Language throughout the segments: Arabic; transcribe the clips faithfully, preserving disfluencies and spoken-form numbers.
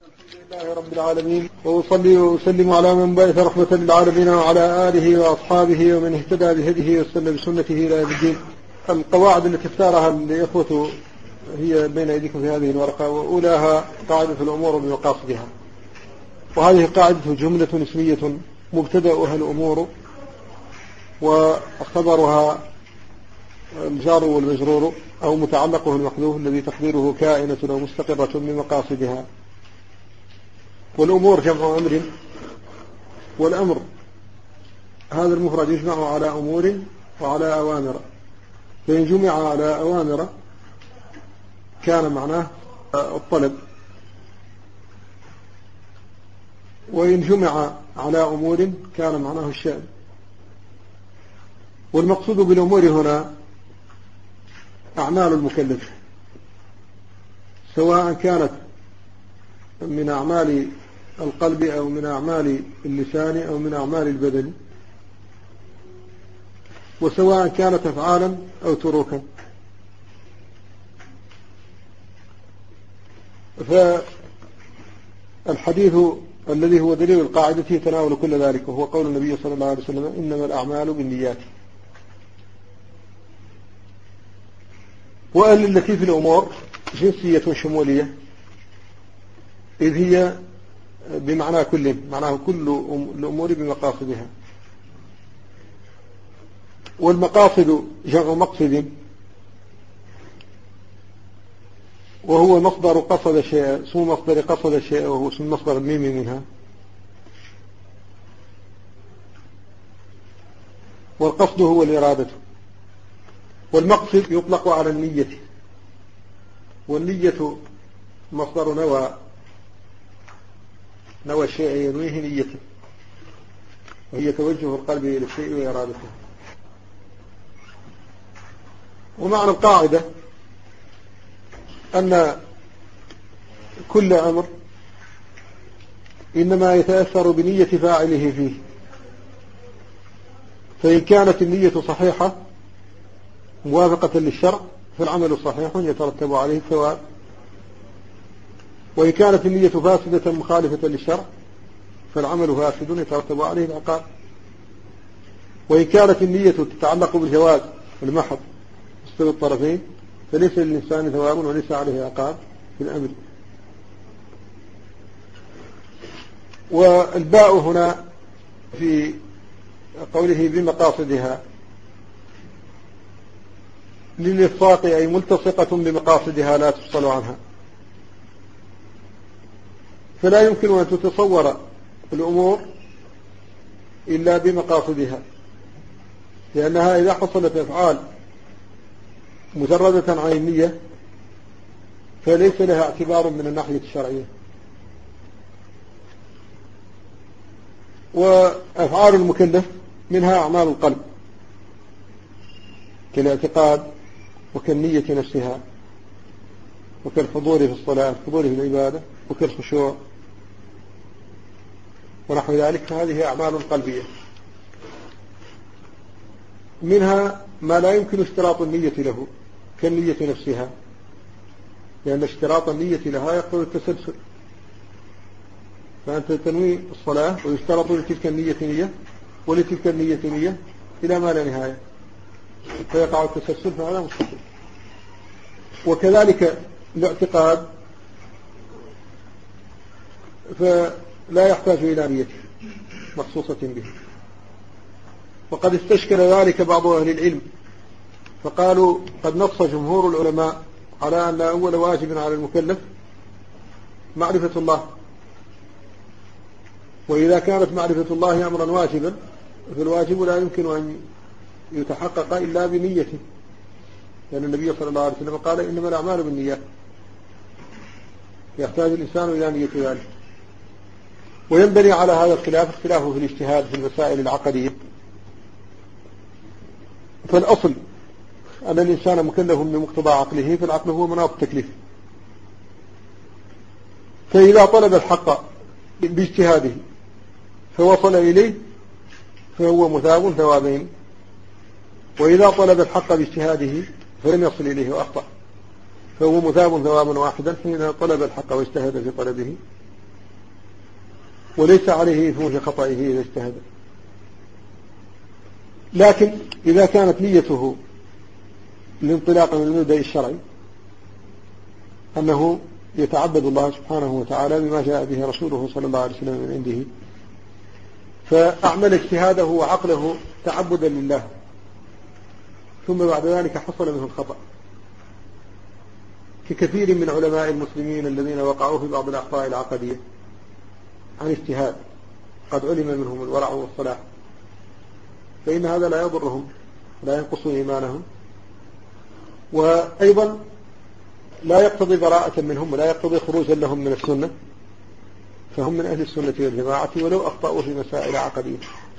الحمد لله رب العالمين، وأصلي وأسلم على من بعث رحمة للعالمين وعلى آله وأصحابه ومن اهتدى بهديه واستنى بسنته إلى يوم الدين. القواعد التي اختارها الإخوة هي بين أيديكم في هذه الورقة، وأولاها قاعدة الأمور بمقاصدها، وهذه قاعدة جملة اسمية مبتدأها الأمور وخبرها الجار والمجرور أو متعلقه المحذوف الذي تقديره كائنة أو مستقرة بمقاصدها. والأمور جمع أمر، والأمر هذا المفرد يجمع على أمور وعلى أوامر، فإن جمع على أوامر كان معناه الطلب، وإن جمع على أمور كان معناه الشأن. والمقصود بالأمور هنا أعمال المكلف، سواء كانت من أعمال القلب أو من أعمال اللسان أو من أعمال البدن، وسواء كانت أفعالا أو تروكا. فالحديث الذي هو دليل القاعدة يتناول كل ذلك، وهو قول النبي صلى الله عليه وسلم: إنما الأعمال بالنيات. وأن التي في الأمور جنسية شمولية، إذ هي بمعنى كل، معناه كل الأمور بمقاصدها. والمقاصد جمع مقصد، وهو مصدر قصد شيء، اسم مصدر قصد شيء، وهو اسم مصدر الميم منها. والقصد هو الإرادة. والمقصد يطلق على النية، والنية مصدر نوى، نوى الشيء ينويه نيته، وهي توجه القلب إلى الشيء وإرادته. ومعنى القاعدة أن كل أمر إنما يتأثر بنية فاعله فيه، فإن كانت النية صحيحة موافقة للشرع فالعمل صحيح يترتب عليه الثواب، وإن كانت النية فاسدة مخالفة للشرع فالعمل فاسد يترتب عليه العقاب. وإن كانت النية تتعلق بالجواز والمحض مستوى الطرفين فليس للإنسان ثواب وليس عليه عقاب في الأمر. والباء هنا في قوله بمقاصدها للإفصاق، أي ملتصقة بمقاصدها لا تفصل عنها، فلا يمكن أن تتصور الأمور إلا بمقاصدها، لأنها إذا حصلت أفعال مجردة عن النية فليس لها اعتبار من الناحية الشرعية. وأفعال المكلف منها أعمال القلب كالاعتقاد وكالنية نفسها، وكالحضور في الصلاة، الحضور في العبادة، وكالخشوع ونحو ذلك. هذه أعمال قلبية. منها ما لا يمكن اشتراط النية له كالنية نفسها، لأن اشتراط النية لها يقتضي التسلسل، فأنت تنوي الصلاة ويشترط لتلك النية نية ولتلك النية نية إلى ما لا نهاية، فيقع التسلسل، فهذا مستحيل. وكذلك الاعتقاد فلا يحتاج إلى نية مخصوصة به. وقد استشكل ذلك بعض أهل العلم فقالوا قد نص جمهور العلماء على أن أول واجب على المكلف معرفة الله، وإذا كانت معرفة الله أمرا واجبا فالواجب لا يمكن أن يتحقق إلا بنيته، لأن النبي صلى الله عليه وسلم قال: إنما الأعمال بالنيات، يحتاج الإنسان إلى نية ذلك. وينبني على هذا الخلاف اختلافه في الاجتهاد في المسائل العقدية. فالأصل أن الإنسان مكلف بمقتضى عقله، فالعقل هو مناط التكليف. فإذا طلب الحق باجتهاده فوصل إليه فهو مثاب ثوابين، وإذا طلب الحق باجتهاده فلم يصل إليه وأخطأ فهو مثاب ثوابا واحدا حين طلب الحق واجتهد في طلبه وليس عليه إثم في خطئه إذا اجتهد. لكن إذا كانت نيته الانطلاق من المبدأ الشرعي أنه يتعبد الله سبحانه وتعالى بما جاء به رسوله صلى الله عليه وسلم من عنده، فأعمل اجتهاده وعقله تعبدا لله، ثم بعد ذلك حصل منه الخطأ، ككثير من علماء المسلمين الذين وقعوا في بعض الأخطاء العقدية عن اجتهاد قد علم منهم الورع والصلاح، فإن هذا لا يضرهم لا ينقص إيمانهم، وأيضا لا يقتضي براءة منهم ولا يقتضي خروجا لهم من السنة، فهم من أهل السنة والجماعة ولو أخطأوا في مسائل عقدية.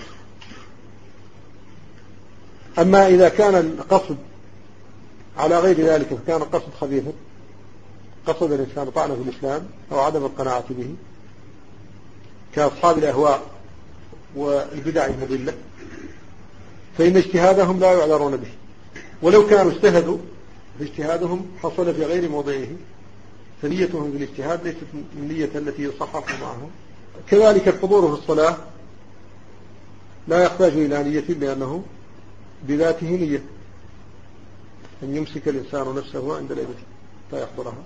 أما إذا كان القصد على غير ذلك فكان القصد خبيثا، قصد الإنسان طعنه في الإسلام أو عدم القناعة به كأصحاب الأهواء والبدع المضلة، فإن اجتهادهم لا يعذرون به، ولو كانوا اجتهدوا فاجتهادهم حصل في غير موضعه، فنيتهم في الاجتهاد ليست النية التي يصحح معهم. كذلك الحضور في الصلاة لا يحتاج إلى نية لأنه بذاته نية، أن يمسك الإنسان نفسه عند ليلته لا يحضرها.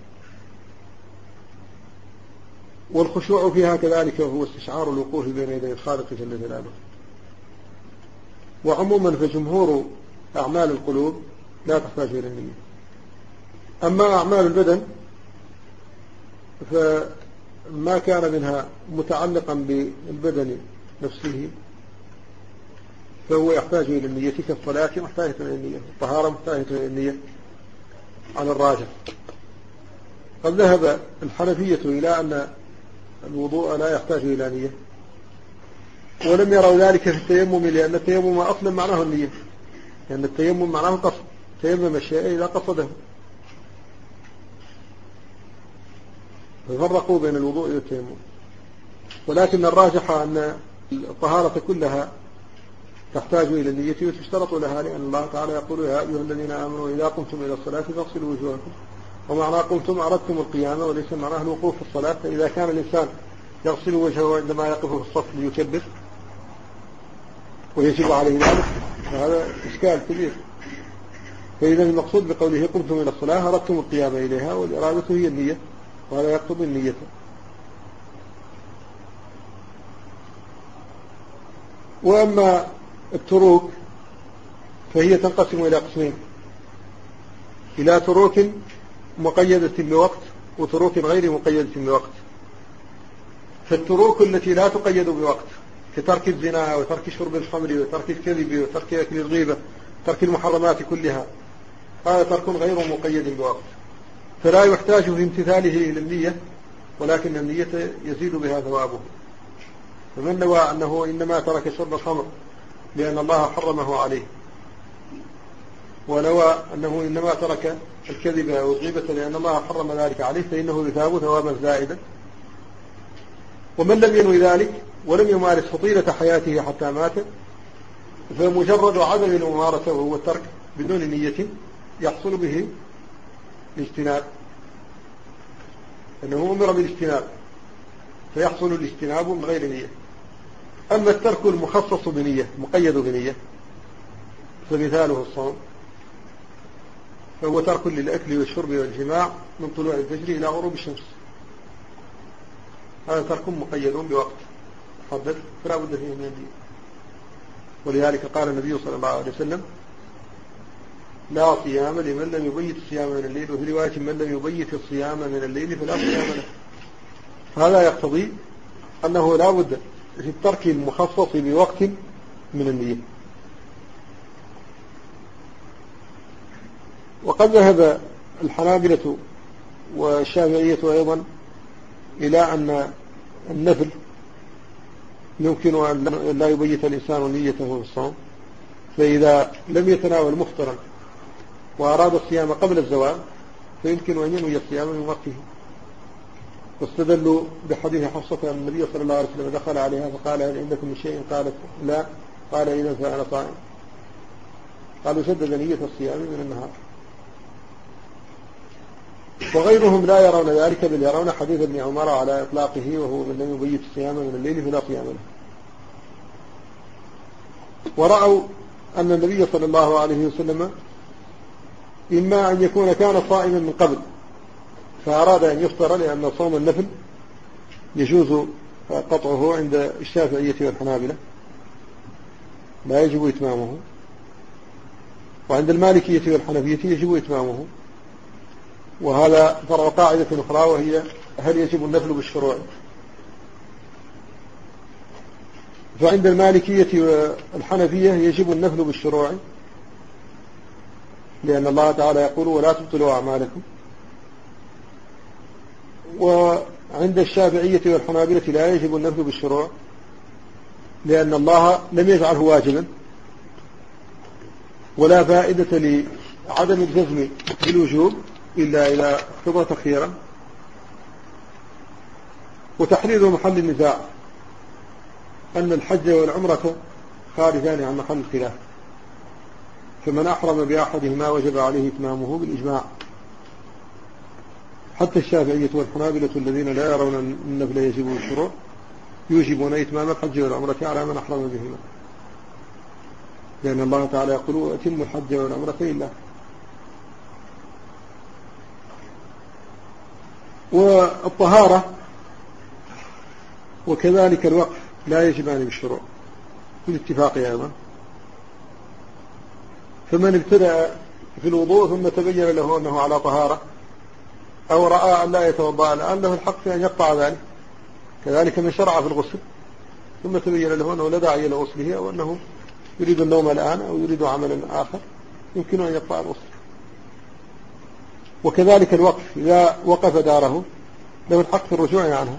والخشوع فيها كذلك هو استشعار الوقوف بين يدي الخالق جل جلاله. وعموما فجمهور أعمال القلوب لا تحتاج إلى النية. أما أعمال البدن فما كان منها متعلقا بالبدن نفسه فهو يحتاج إلى النية، كالصلاة محتاجة إلى النية، الطهارة محتاجة إلى النية على الراجح. قد ذهب الحنفية إلى أن الوضوء لا يحتاج إلى نية، ولم يروا ذلك في التيمم، لأن التيمم أصلا معناه النية، لأن التيمم معناه قصد، تيمم الشيء إذا قصده. ففرقوا بين الوضوء والتيمم، ولكن الراجح أن الطهارة كلها تحتاج إلى النية وتشترط لها، لأن الله تعالى يقول يا أيها الذين آمنوا إذا قمتم إلى الصلاة فاغسلوا وجوهكم، ومعنى قمتم أردتم القيامة وليس معناه الوقوف في الصلاة. فإذا كان الإنسان يغسل وجهه عندما يقف في الصف ليكبر ويجب عليه ذلك فهذا إشكال كبير. فإذا المقصود بقوله قمتم إلى الصلاة أردتم القيام إليها، والإرادة هي النية، وهذا يقتضي النية. وأما التروك فهي تنقسم إلى قسمين، إلى تروك مقيدة بوقت وتروك غير مقيدة بوقت. فالتروك التي لا تقيد بوقت كترك الزنا وترك شرب الخمر وترك الكذب وترك أكل الغيبة، ترك المحرمات كلها، هذا ترك غير مقيد بوقت، فلا يحتاج في امتثاله إلى النية، ولكن النية يزيد بها ثوابه. فمن نوى أنه إنما ترك شرب الخمر لأن الله حرمه عليه، ونوى أنه إنما ترك الكذب والغيبة لأن الله حرم ذلك عليه، فإنه يثاب ثوابا زائدا. ومن لم ينوي ذلك ولم يمارس طيلة حياته حتى مات، فمجرد عدم الممارسة وهو الترك بدون نية يحصل به الاجتناب، أنه أمر بالاجتناب فيحصل الاجتناب من غير نية. أما الترك المخصص بنية مقيد بنية فمثاله الصوم، فهو ترك للأكل والشرب والجماع من طلوع الفجر إلى غروب الشمس، هذا ترك مقيد بوقت محدد فلا بد فيه من النية. ولذلك قال النبي صلى الله عليه وسلم لا صيام لمن لم يبيت الصيام من الليل، وفي رواية من لم يبيت الصيام من الليل فلا صيام له. هذا يقتضي أنه لا بد في الترك المخصص بوقت من النية. وقد ذهب الحنابلة والشافعية أيضا إلى أن النفل يمكن أن لا يبيت الإنسان نيته في الصوم، فإذا لم يتناول مفطرا وأراد الصيام قبل الزوال فيمكن أن ينوي الصيام من وقته. واستدلوا بحديث حفصة أن النبي صلى الله عليه وسلم دخل عليها فقال هل عندكم من شيء؟ قالت لا. قال إذا فأنا صائم. قالوا سدد نية الصيام من النهار. وغيرهم لا يرون ذلك، بل يرون حديث ابن عمر على إطلاقه، وهو من لم يبيت الصيام من الليل فلا صيام له. ورأوا أن النبي صلى الله عليه وسلم إما أن يكون كان صائما من قبل فأراد أن يفطر، لأن صوم النفل يجوز قطعه عند الشافعية والحنابلة لا يجب إتمامه، وعند المالكية والحنفية يجب إتمامه. وهذا فرع قاعدة أخرى، وهي هل يجب النفل بالشروع؟ فعند المالكية والحنفية يجب النفل بالشروع، لأن الله تعالى يقول ولا تبطلوا أعمالكم. وعند الشافعية والحنابلة لا يجب النفل بالشروع، لأن الله لم يجعله واجبا، ولا فائدة لعدم الجزم بالوجوب إلا إذا اقتضى تخييرا. وتحرير محل النزاع أن الحج والعمرة خارجان عن محل الخلاف، فمن أحرم بأحدهما وجب عليه إتمامه بالإجماع. حتى الشافعية والحنابلة الذين لا يرون أن النفل يجب بالشروع يوجبون إتمام الحج والعمرة على من أحرم بهما، لأن الله تعالى يقول أتم الحج والعمرة إلا. والطهارة وكذلك الوقف لا يجبان بالشروع بالاتفاق أيضا. فمن ابتدأ في الوضوء ثم تبين له أنه على طهارة، أو رأى أن لا يتوضأ الآن، له الحق في أن يقطع ذلك. كذلك من شرع في الغسل ثم تبين له أنه لا داعي لغسله، أو أنه يريد النوم الآن أو يريد عملا آخر، يمكن أن يقطع الغسل. وكذلك الوقف إذا وقف داره له الحق في الرجوع عنها،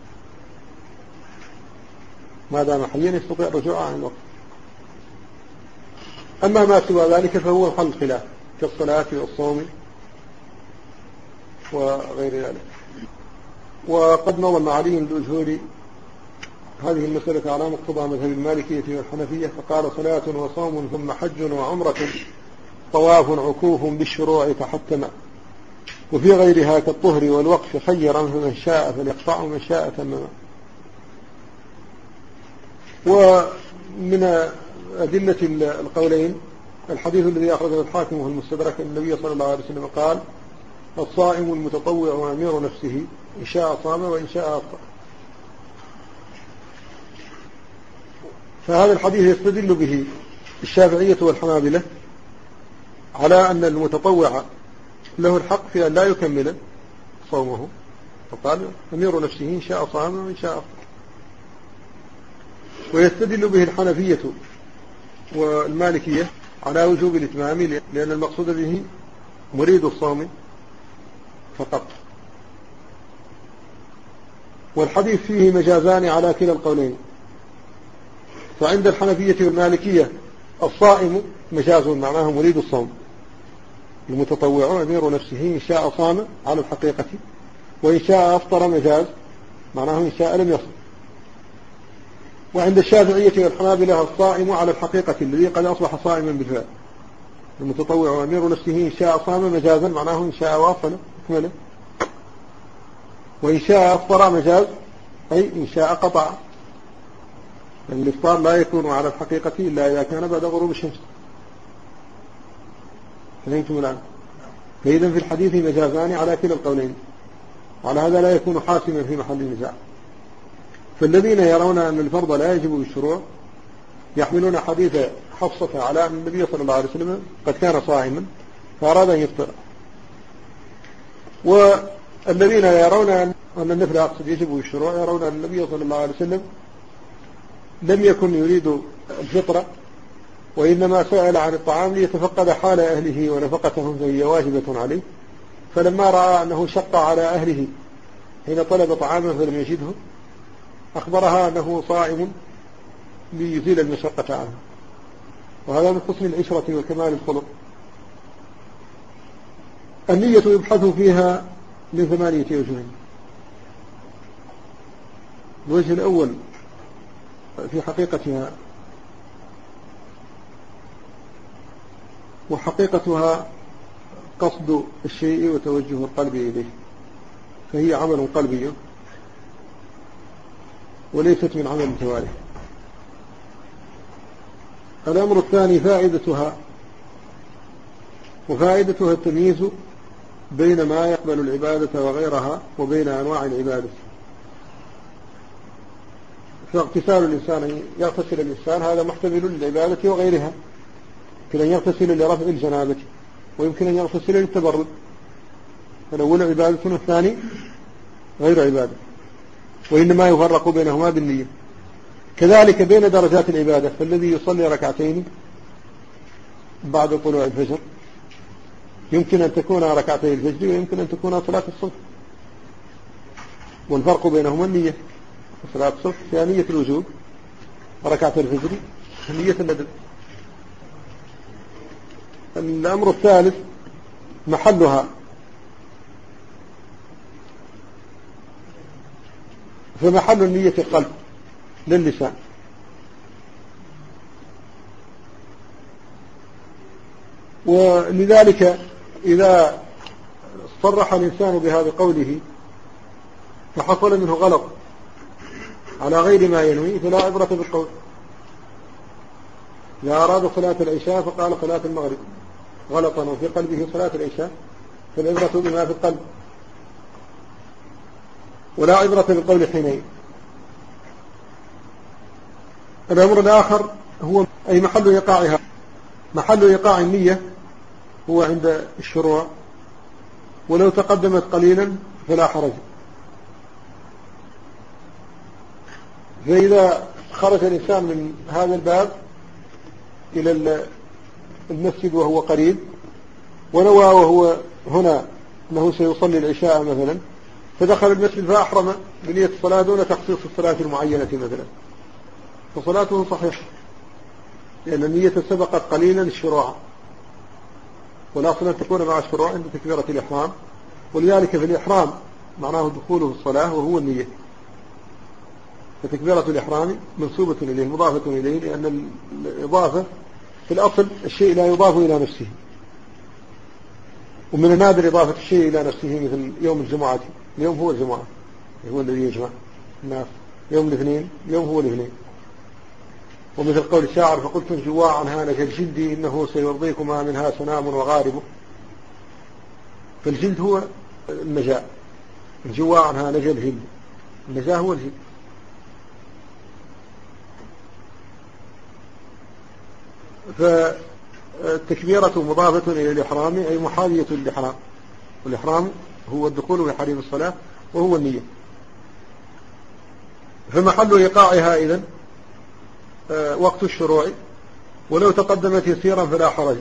ما دام حيا يستطيع الرجوع عن الوقف. أما ما سوى ذلك فهو محل خلاف كالصلاة والصوم وغير ذلك. وقد نظم علي الأجهوري هذه المسألة على مقتضى مذهب المالكية والحنفية، فقال صلاة وصوم ثم حج وعمرة طواف عكوف بالشروع تحتم، وفي غيرها كالطهر والوقف خيرا، فمن شاء فليقطع ومن شاء تمما. ومن أدلة القولين الحديث الذي أخرجه الحاكم في المستدرك أن النبي صلى الله عليه وسلم قال الصائم المتطوع أمير نفسه، إن شاء صام وإن شاء أفطر. فهذا الحديث يستدل به الشافعية والحنابلة على أن المتطوع له الحق في أن لا يكمل صومه، فقال أمير نفسه إن شاء صام وإن شاء أفطر. ويستدل به الحنفية والمالكية على وجوب الإتمام، لأن المقصود به مريد الصوم فقط. والحديث فيه مجازان على كلا القولين، فعند الحنفية والمالكية الصائم مجاز معناه مريد الصوم، المتطوع أمير نفسه إن شاء صام على الحقيقة، وإن شاء أفطر مجاز معناه إن شاء لم يصم. وعند الشافعية والحنابلة الصائم على الحقيقة الذي قد أصبح صائما بالفعل، المتطوع أمير نفسه إن شاء صام مجازا معناه إن شاء واصل أكمله، وإن شاء أفطر مجاز أي إن شاء قطع، لأن الإفطار لا يكون على الحقيقة إلا إذا كان بعد غروب الشمس. فهمتم الآن؟ فإذا في الحديث مجازان على كلا القولين، وعلى هذا لا يكون حاسما في محل النزاع. فالذين يرون أن الفرض لا يجب بالشروع يحملون حديث حفصة على أن النبي صلى الله عليه وسلم قد كان صائما فأراد أن يفطر. والذين يرون أن النفل أقصد يجب بالشروع يرون أن النبي صلى الله عليه وسلم لم يكن يريد الفطرة، وإنما سأل عن الطعام ليتفقد حال أهله ونفقتهم فهي واجبة عليه، فلما رأى أنه شق على أهله حين طلب طعاما فلم يجده أخبرها أنه صائم ليزيل المشقة عنه. وهذا من حسن العشرة وكمال الخلق. النية يبحث فيها من ثمانية وجوه. الوجه الأول في حقيقتها، وحقيقتها قصد الشيء وتوجه القلب إليه، فهي عمل قلبي وليست من عمل الجوارح. الأمر الثاني فائدتها، وفائدتها التمييز بين ما يقبل العبادة وغيرها وبين أنواع العبادة. فاغتسال الإنسان، يغتسل الإنسان هذا محتمل للعبادة وغيرها، يمكن أن يغتسل لرفع الجنابة ويمكن أن يغتسل للتبرد، الأول عبادة والثاني غير عبادة، وإنما يفرق بينهما بالنية. كذلك بين درجات العبادة، فالذي يصلي ركعتين بعد طلوع الفجر يمكن أن تكون ركعتي الفجر ويمكن أن تكون صلاة الصبح، والفرق بينهما النية. صلاة الصبح فيها نية الوجوب، ركعة الفجر نية الندب. الأمر الثالث محلها، فمحل النية القلب للسان، ولذلك إذا صرح الإنسان بهذا قوله فحصل منه غلط على غير ما ينوي فلا عبرة بالقول. إذا أراد صلاة العشاء فقال صلاة المغرب غلطا وفي قلبه صلاة العشاء، فالعبرة بما في القلب ولا عبرة بالقول حينئذ. الأمر الآخر هو أي محل إيقاعها، محل إيقاع النية هو عند الشروع، ولو تقدمت قليلا فلا حرج. فإذا خرج الإنسان من هذا الباب إلى المسجد وهو قريب ونوى وهو هنا أنه سيصلي العشاء مثلا، فدخل المسجد فأحرم بنية الصلاة دون تخصيص الصلاة المعينة مثلا، فصلاته صحيحة، لأن النية سبقت قليلا الشروع، والأصل أن تكون مع الشروع عند تكبيرة الإحرام، ولذلك في الإحرام معناه دخوله الصلاة وهو النية، فتكبيرة الإحرام منسوبة إليه مضافة إليه، لأن الإضافة في الأصل الشيء لا يضاف إلى نفسه، ومن النادر إضافة الشيء إلى نفسه، مثل يوم الجمعة، اليوم هو الجمعة هو الذي يجمع الناس، يوم الاثنين يوم هو الاثنين. ومثل قول الشاعر فقلتم جواعا هانك الجلد إنه سيرضيكما منها سنام وغارب، فالجلد هو النجاة، الجواعا هانك الجلد، النجاة هو الجلد. فالتكبيرة مضافة إلى الإحرام أي محاذية للإحرام، والإحرام هو الدخول في حريم الصلاة وهو النية. فمحل إيقاعها إذن وقت الشروع، ولو تقدمت يسيرا فلا حرج،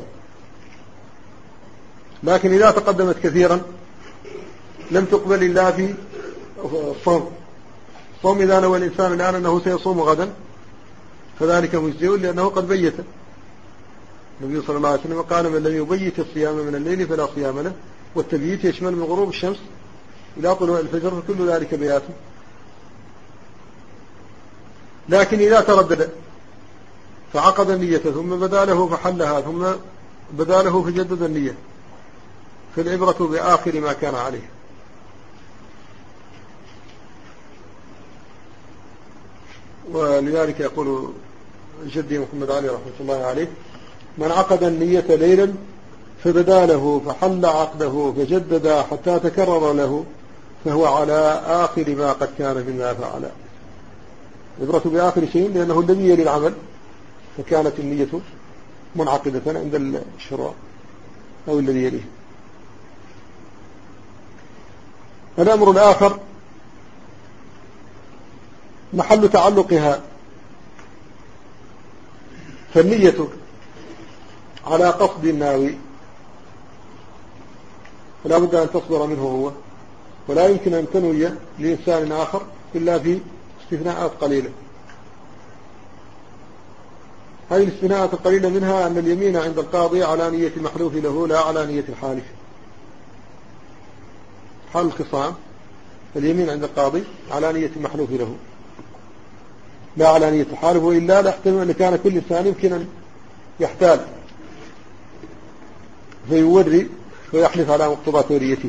لكن إذا تقدمت كثيرا لم تقبل إلا في الصوم. الصوم إذا نوى الإنسان الآن أنه سيصوم غدا فذلك مجزئ، لأنه قد بيت. النبي صلى الله عليه وسلم قال من لم يبيت الصيام من الليل فلا صيام له، والتبييت يشمل من غروب الشمس إلى طلوع الفجر، فكل ذلك بيات. لكن إذا تردد فعقد النية ثم بدا له فحلها ثم بدا له فجدد النية، فالعبرة بآخر ما كان عليه. ولذلك يقول جدي محمد علي رحمة الله عليه من عقد النية ليلا فبدا له فحل عقده فجدد حتى تكرر له فهو على آخر ما قد كان مما فعل. عبرة بآخر شيء لأنه الذي يلي العمل، فكانت النية منعقدة عند الشروع أو الذي يليه. الأمر الآخر محل تعلقها، فالنية على قصد الناوي فلا بد أن تصدر منه هو، ولا يمكن أن تنوي لإنسان آخر إلا في استثناءات قليلة. هذه الاستثناءات القليلة منها أن اليمين عند القاضي على نية المحلوف له لا على نية الحالف. حال الخصام اليمين عند القاضي على نية المحلوف له لا على نية الحالف، وإلا لا يحتمل أن كان كل إنسان يمكن أن يحتال فيوري ويحلف على مقتضى نيته.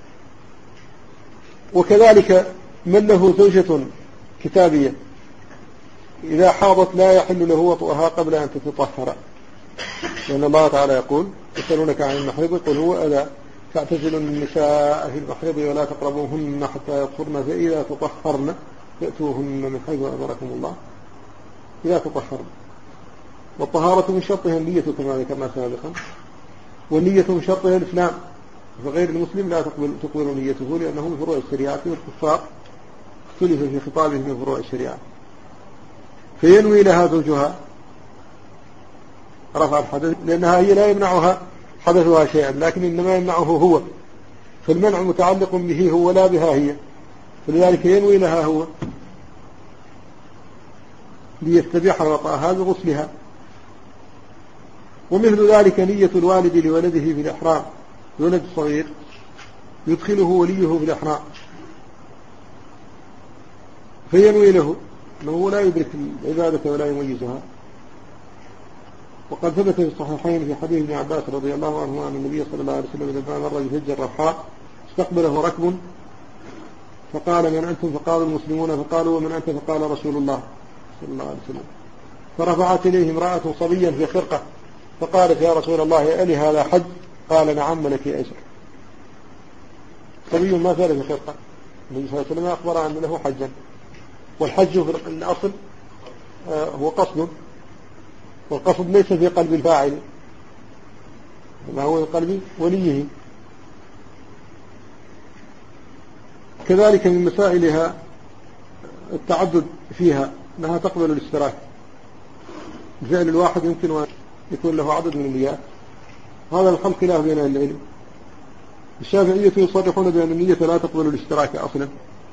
وكذلك من له زوجة كتابية إذا حاضت لا يحل له وطئها قبل أن تتطهر، لأن الله تعالى يقول يسألونك عن المحيض قل هو أذى فاعتزلوا النساء في المحيض ولا تقربوهن حتى يطهرن فإذا تطهرن فأتوهن من حيث أمركم الله إذا تطهرن. والطهارة من شرطها النية كما ذكرنا سابقا، والنية من شرطها الإسلام، فغير المسلم لا تقبل, تقبل نيته لأنه من فروع الشريعة، والكفار اختلف في خطابه من فروع الشريعة. فينوي لها زوجها رفع الحدث لأنها هي لا يمنعها حدثها شيئا، لكن إنما يمنعه هو، فالمنع متعلق به هو لا بها هي، فلذلك ينوي لها هو ليستبيح وطأها بغسلها. ومثل ذلك نية الوالد لولده في الإحرام، ولد صغير يدخله وليه في الإحرام فينوي له أنه لا يدرك العبادة ولا يميزها. وقد ثبت في الصحيحين في حديث ابن عباس رضي الله عنه أن النبي صلى الله عليه وسلم لما مر بحج الرحاء استقبله ركب فقال من أنتم؟ فقالوا المسلمون، فقالوا ومن أنت؟ فقال رسول الله صلى الله عليه وسلم. فرفعت إليه امرأة صبيا في خرقة فقالت يا رسول الله ألي هذا حج؟ قال نعم لك أجر. صبي ما زال في خرقة، النبي صلى الله عليه وسلم أخبر أن له حجا، والحج في الأصل هو قصد، والقصد ليس في قلب الفاعل ما هو في قلب وليه. كذلك من مسائلها التعدد فيها أنها تقبل الاشتراك، الفعل الواحد يمكن أن يكون له عدد من النيات، هذا الخلق خلاف بين العلم. الشافعية يصرحون بأن النية لا تقبل الاشتراك أصلا،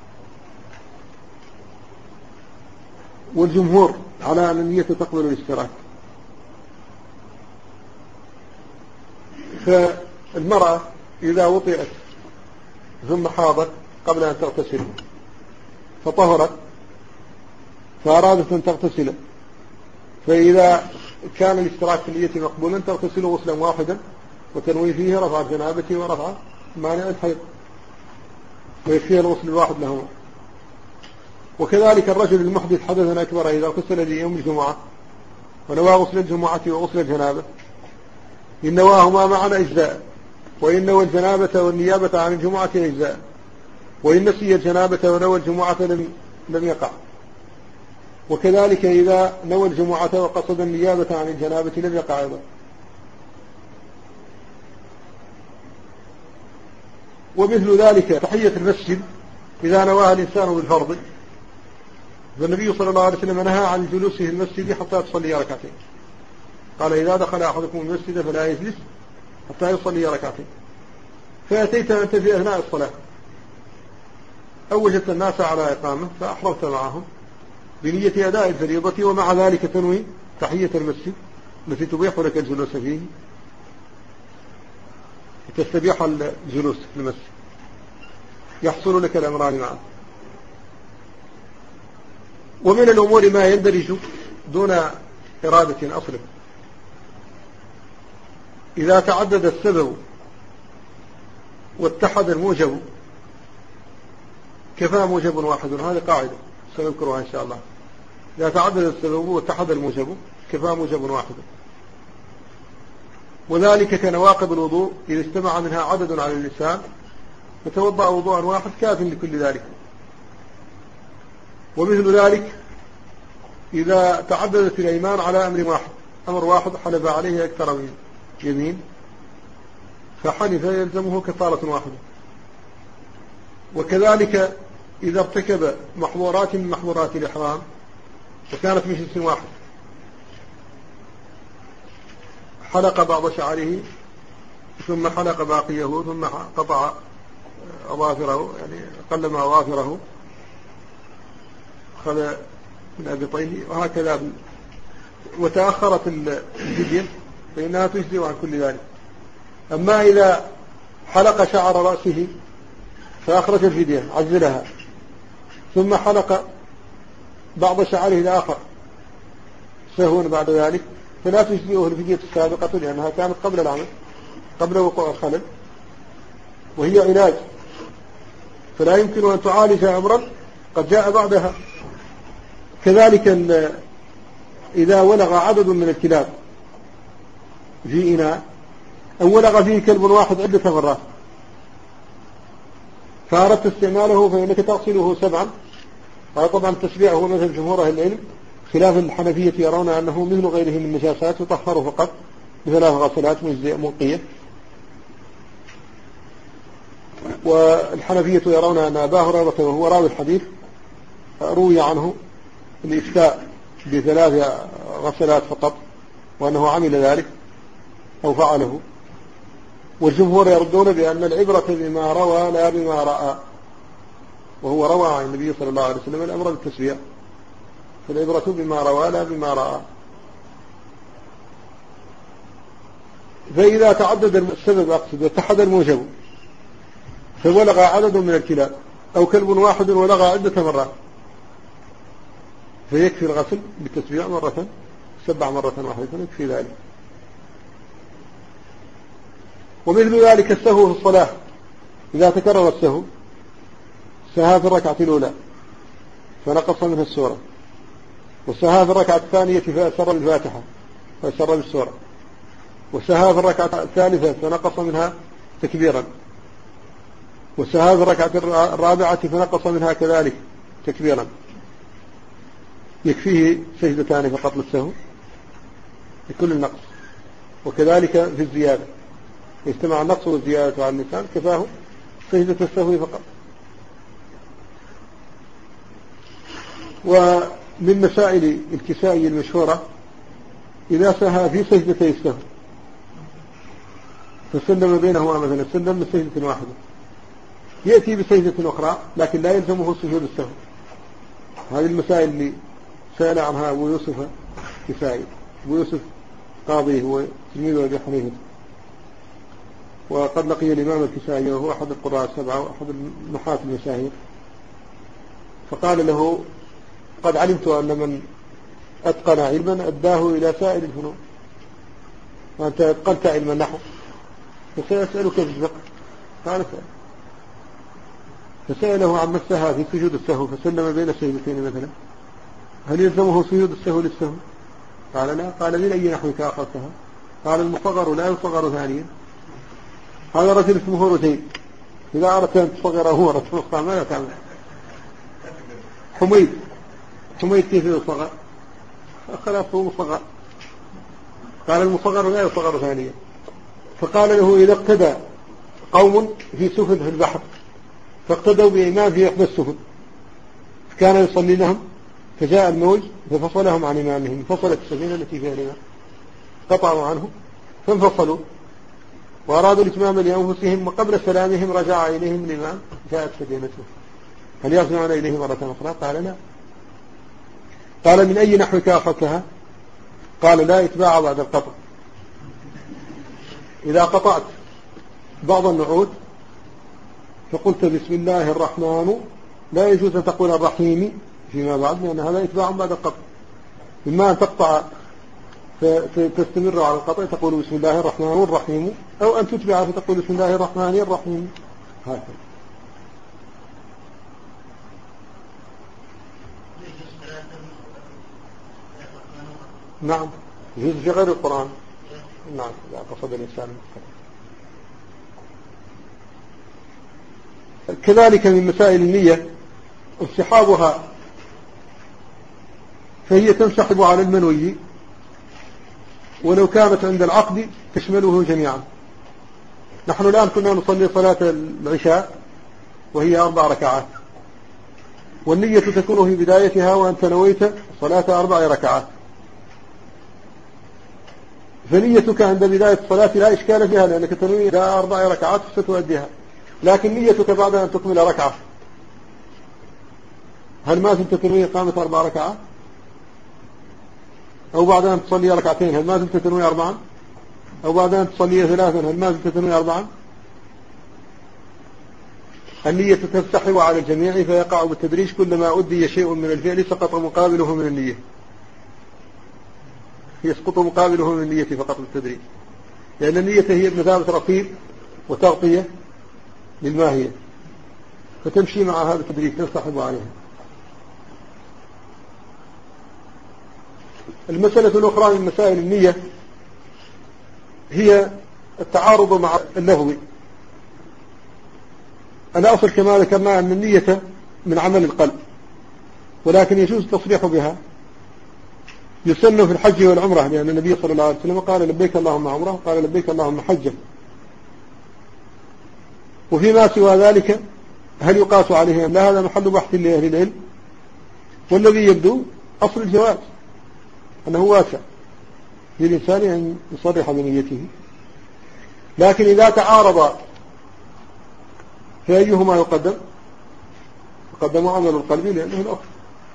والجمهور على أن النية تقبل الاشتراك. فالمرأة إذا وطئت ثم حاضت قبل أن تغتسل فطهرت فأرادت أن تغتسل، فإذا كان الاشتراك في النية مقبولا تغتسل غسلا واحدا وتنوي فيه رفع الجنابة ورفع مانع الحيض ويكفيه الغسل الواحد لهما. وكذلك الرجل المحدث حدثا أكبر إذا غسل ليوم الجمعة ونوى غسل الجمعة وغسل الجنابة إن نواهما معا أجزاء، وإن نوى الجنابة والنيابة عن الجمعة أجزاء، وإن نسي الجنابة ونوى الجمعة لم, لم يقع. وكذلك إذا نوى الجمعة وقصد النيابة عن الجنابة لم يقع أيضا. ومثل ذلك تحية المسجد إذا نواها الإنسان بالفرض، فالنبي صلى الله عليه وسلم نهى عن جلوسه في المسجد حتى تصلي ركعتين، قال إذا دخل أحدكم المسجد فلا يجلس حتى يصلي ركعتين. فأتيت أنت في أثناء الصلاة أو وجدت الناس على إقامة فأحرمت معهم بنية أداء الفريضة، ومع ذلك تنوي تحية المسجد التي تبيح لك الجلوس فيه، تستبيح الجلوس في المسجد، يحصل لك الأمران معا. ومن الأمور ما يندرج دون إرادة أصلا، إذا تعدد السبب واتحد الموجب كفى موجب واحد، هذه قاعدة سنذكرها إن شاء الله. إذا تعدد السبب واتحد الموجب كفى موجب واحد. وذلك كنواقض الوضوء إذا اجتمع منها عدد على اللسان فتوضأ وضوءا واحد كاف لكل ذلك. ومثل ذلك إذا تعددت الأيمان على أمر واحد، أمر واحد حلف عليه أكثر من يمين فحلف يلزمه كفارة واحدة. وكذلك إذا ارتكب محظورات من محظورات الإحرام وكانت من جنس واحد، حلق بعض شعره ثم حلق باقيه ثم قطع أظافره، يعني قلم أظافره أخذ من أبطيه وهكذا، وتأخرت الفدية فإنها تجزي عن كل ذلك. أما إذا حلق شعر رأسه فأخرج الفدية عزلها ثم حلق بعض شعره الآخر سهوا بعد ذلك فلا تجزئه الفدية السابقة لأنها كانت قبل العمل قبل وقوع الخلل، وهي علاج، فلا يمكن أن تعالج أمرا قد جاء بعدها. كذلك إذا ولغ عدد من الكلاب في إناء أو ولغ فيه كلب واحد عدة مرات فأردت استعماله فإنك تغسله سبعا. هذا طبعا التسبيع هو مثل جمهور أهل العلم، خلاف الحنفية يرون أنه مثل غيره من النجاسات يطهر فقط بثلاث غسلات مجزئة منقية، والحنفية يرون أن أبا هريرة وهو راوي الحديث روي عنه الإفتاء بثلاث غسلات فقط وأنه عمل ذلك أو فعله. والجمهور يردون بأن العبرة بما روى لا بما رأى، وهو روى عن النبي صلى الله عليه وسلم الأمر بالتسبيع، فالعبرة بما روى لا بما رأى. فإذا تعدد السبب أقصد واتحد الموجب فولغ عدد من الكلاب أو كلب واحد ولغ عدة مرات فيكفي الغسل بالتسبيع مرة سبع مرة واحدة يكفي ذلك. ومثل ذلك السهو في الصلاة، إذا تكرر السهو سهى في الركعة الأولى فنقص منها السورة، وسهى في الركعة الثانية فأسر الفاتحة فأسر بالسورة، وسهى في الركعة الثالثة فنقص منها تكبيرا، وسهى في الركعة الرابعة فنقص منها كذلك تكبيرا، يكفيه سجدتان فقط للسهو لكل النقص. وكذلك في الزيادة، يجتمع النقص والزيادة على اللسان كفاه سجدة السهو فقط. ومن مسائل الكسائي المشهورة إذا سهى في سجدتي السهو فسلم بينهما مثلا سلم من سجدة واحدة يأتي بسجدة أخرى لكن لا يلزمه سجود السهو. هذه المسائل اللي سأل عنها أبو يوسف كسائي. أبو يوسف قاضي هو تلميذ أبي حنيفة، وقد لقي الإمام الكسائي وهو أحد القراء السبعة وأحد النحاة المشاهير، فقال له قد علمت أن من أتقن علما أداه إلى سائر الفنون، وأنت أتقنت علم النحو فسأسألك في الفقه. قال سأل، فسأله عن مسها في سجود السهو فسلم بين السجدتين مثلا هل يلزمه سجود السهو للسهو؟ قال لا. قال من أي نحوك أخذتها؟ قال المصغر لا يصغر ثانيا. هذا رجل اسمه رتين، إذا أردت أن تصغره مرة أخرى ماذا تعمل؟ حميد حميد كيف يصغر؟ خلاص هو مصغر. قال المصغر لا يصغر ثانيا. فقال له إذا اقتدى قوم في سفن في البحر فاقتدوا بإمام في إحدى السفن فكان يصلي لهم فجاء الموج ففصلهم عن إمامهم، فصلت السفينة التي فيها الإمام قطعوا عنه فانفصلوا وأرادوا الإتمام لأنفسهم، وقبل سلامهم رجع إليهم الإمام جاءت سفينته هل يرجعون إليه مرة أخرى؟ قال لا. قال من أي نحوك أخذتها؟ قال لا إتباع بعد القطع. إذا قطعت بعض النعود فقلت بسم الله الرحمن لا يجوز أن تقول الرحيم فيما بعد، لأن هذا إتباع بعد القطع. إما أن تقطع فتستمر على القطع تقول بسم الله الرحمن الرحيم، أو أن تتبع فتقول بسم الله الرحمن الرحيم هكذا. نعم يجوز في غير القرآن. نعم إذا قصد الإنسان. كذلك من مسائل النية انسحابها، فهي تنسحب على المنوي ولو كانت عند العقد تشمله جميعا. نحن الآن كنا نصلي صلاة العشاء وهي أربع ركعات، والنية تكون في بدايتها وأنت نويت صلاة أربع ركعات، فنيتك عند بداية الصلاة لا إشكال فيها لأنك تنوي أربع ركعات ستؤديها، لكن نيتك بعد أن تكمل ركعة هل ما زلت تنوي إقامة أربع ركعات؟ أو بعد أن تصلي ركعتين هل ما زلت تنوي أربعا؟ أو بعد أن تصلي ثلاثا هل ما زلت تنوي أربعا؟ النية تنسحب على الجميع فيقع بالتدريج، كلما أدي شيء من الفعل سقط مقابله من النية، يسقط مقابله من النية فقط بالتدريج، لأن النية هي بمثابة رقيب وتغطية للماهية فتمشي مع هذا التدريج تنسحب عليها. المسألة الأخرى من مسائل النية هي التعارض مع اللفظ. الأصل كما ذكرنا أن النية من عمل القلب، ولكن يجوز التصريح بها. يسن في الحج والعمرة، لأن النبي صلى الله عليه وسلم قال لبيك اللهم عمرة، قال لبيك اللهم حجة. وفيما سوى ذلك هل يقاس عليه أم لا؟ هذا محل بحث لأهل العلم، والذي يبدو أصل الجواز أنه واسع للإنسان أن يصرح بنيته. لكن إذا تعارض فأيهما يقدم؟ يقدم عمل القلب لأنه الأصل.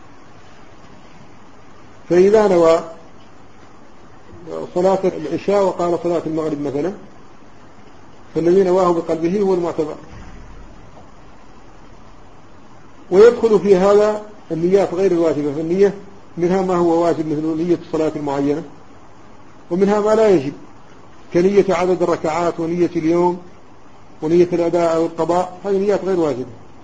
فإذا نوى صلاة العشاء وقال صلاة المغرب مثلا، فالذي نواه بقلبه هو المعتبر. ويدخل في هذا النيات غير الواجبة، فالنية منها ما هو واجب مثل نية الصلاة المعينة، ومنها ما لا يجب كنية عدد الركعات ونية اليوم ونية الأداء أو القضاء. هذه نيات غير واجبة،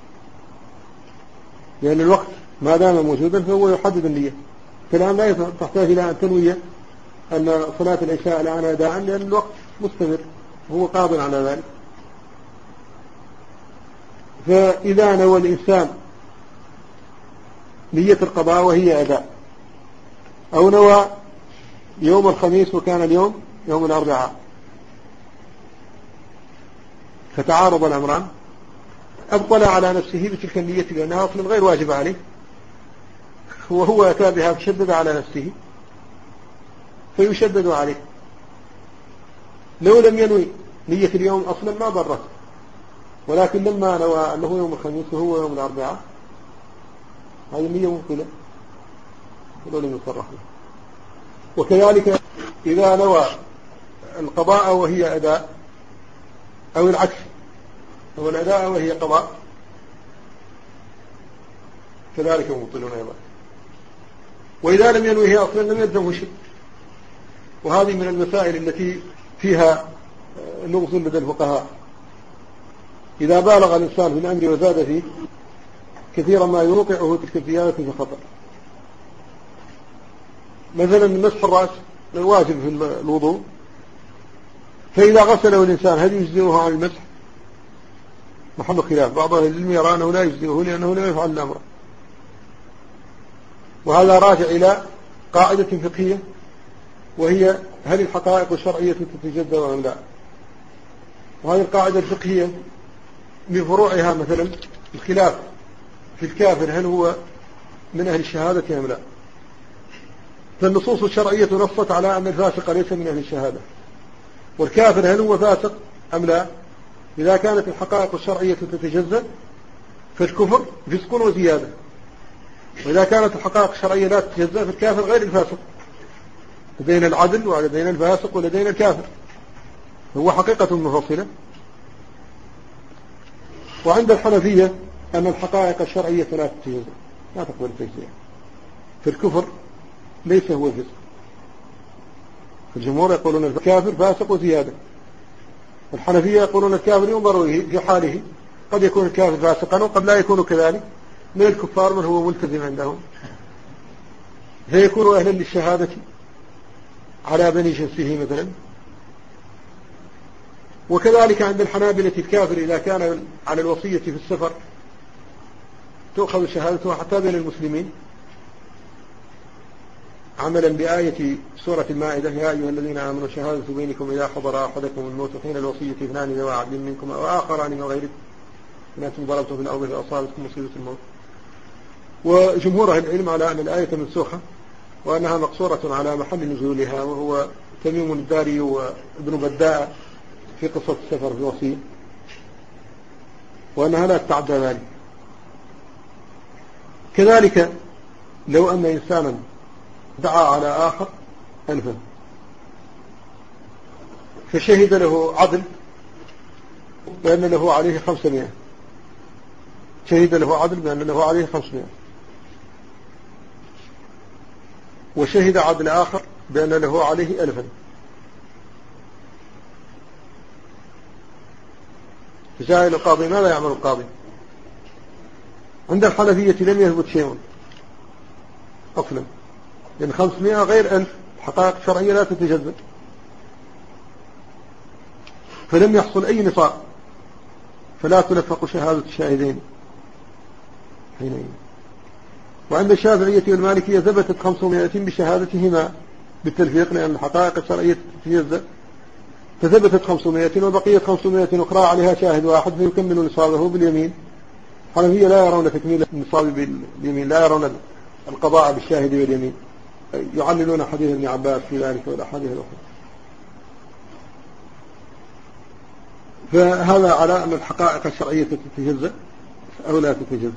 لأن الوقت ما دام موجودا فهو يحدد النية. فالآن لا تحتاج إلى أن تنوي أن صلاة العشاء الآن أداء، لأن الوقت مستمر وهو قادر على ذلك. فإذا نوى الإنسان نية القضاء وهي أداء، أو نوى يوم الخميس وكان اليوم يوم الأربعاء، فتعارض الأمران، أبطل على نفسه بتلك النية لأنها أصلا غير واجبة عليه، وهو أتى بها فشدد على نفسه فيشدد عليه. لو لم ينوي نية اليوم أصلا ما ضرت، ولكن لما نوى أنه يوم الخميس وهو يوم الأربعاء هذه النية ممكنة ولو لم يصرح بها. وكذلك إذا نوى القضاء وهي أداء، أو العكس، هو الأداء وهي قضاء، كذلك مبطلون أيضا. وإذا لم ينويه أصلا لم يلزمه شيء. وهذه من المسائل التي فيها لغز لدى الفقهاء. إذا بالغ الإنسان في الأمر وزاد فيه كثيرا ما يوقعه تلك الزيادة في خطر. مثلا مسح الرأس الواجب في الوضوء، فإذا غسله الإنسان هل يجزئه عن المسح؟ محل خلاف. بعض أهل العلم يرى أنه لا يجزئه لأنه لا يفعل الأمر، وهذا راجع إلى قاعدة فقهية، وهي هل الحقائق الشرعية تتجدد أم لا. وهذه القاعدة الفقهية من فروعها مثلا الخلاف في الكافر هل هو من أهل الشهادة أم لا. فالنصوص الشرعية نصت على أن الفاسق ليس من أهل الشهادة، والكافر هل هو فاسق أم لا. إذا كانت الحقائق الشرعية تتجزأ فالكفر فسق وزيادة، وإذا كانت الحقائق الشرعية لا تتجزأ فالكافر غير الفاسق. لدينا العدل ولدينا الفاسق ولدينا الكافر، هو حقيقة منفصلة. وعند الحنفية أن الحقائق الشرعية لا تتجزأ، لا تقبل التجزئة، فالكفر ليس هو الفسق. الجمهور يقولون الكافر فاسق وزيادة، الحنفية يقولون الكافر ينظر في حاله، قد يكون الكافر فاسقا وقد لا يكون كذلك. من الكفار من هو ملتزم عندهم فيكون أهلا للشهادة على بني جنسه مثلا. وكذلك عند الحنابلة الكافر إذا كان على الوصية في السفر تؤخذ شهادته حتى بين المسلمين، عملا بآية سورة المائدة يا أيها الذين آمنوا شهادة بينكم إذا حضر أحدكم الموت حين الوصية اثنان ذوي عدل منكم أو آخران من غيركم إن أنتم ضربتم في الأرض فأصابتكم مصيبة الموت. وجمهور أهل العلم على أن الآية منسوخة وأنها مقصورة على محل نزولها، وهو تميم الداري وابن بداء في قصة السفر في الوصية، وأنها لا تتعدى ذلك. كذلك لو أن إنسانا دعا على آخر ألفا فشهد له عدل بأن له عليه خمسمائة، شهد له عدل بأن له عليه خمسمائة، وشهد عدل آخر بأن له عليه ألفا، فجاء إلى القاضي ماذا يعمل القاضي؟ عند الحنفية لم يثبت شيء أصلا، لأن خمسمائة غير ألف حقائق شرعية لا تتجزأ، فلم يحصل أي نصاب، فلا تلفق شهادة الشاهدين حينئذ. وعند الشافعية والمالكية ثبتت خمسمائة بشهادتهما بالتلفيق، لأن الحقائق الشرعية تتجزأ، فثبتت خمسمائة وبقيت خمسمائة أخرى عليها شاهد واحد فيكمل نصابه باليمين. الحنفية لا يرون تكميل النصاب باليمين، لا يرون القضاء بالشاهد واليمين، يعللون حديث ابن عباس في ذلك والأحاديث الأخرى. فهذا على أن الحقائق الشرعية تتجزأ أو لا تتجزأ،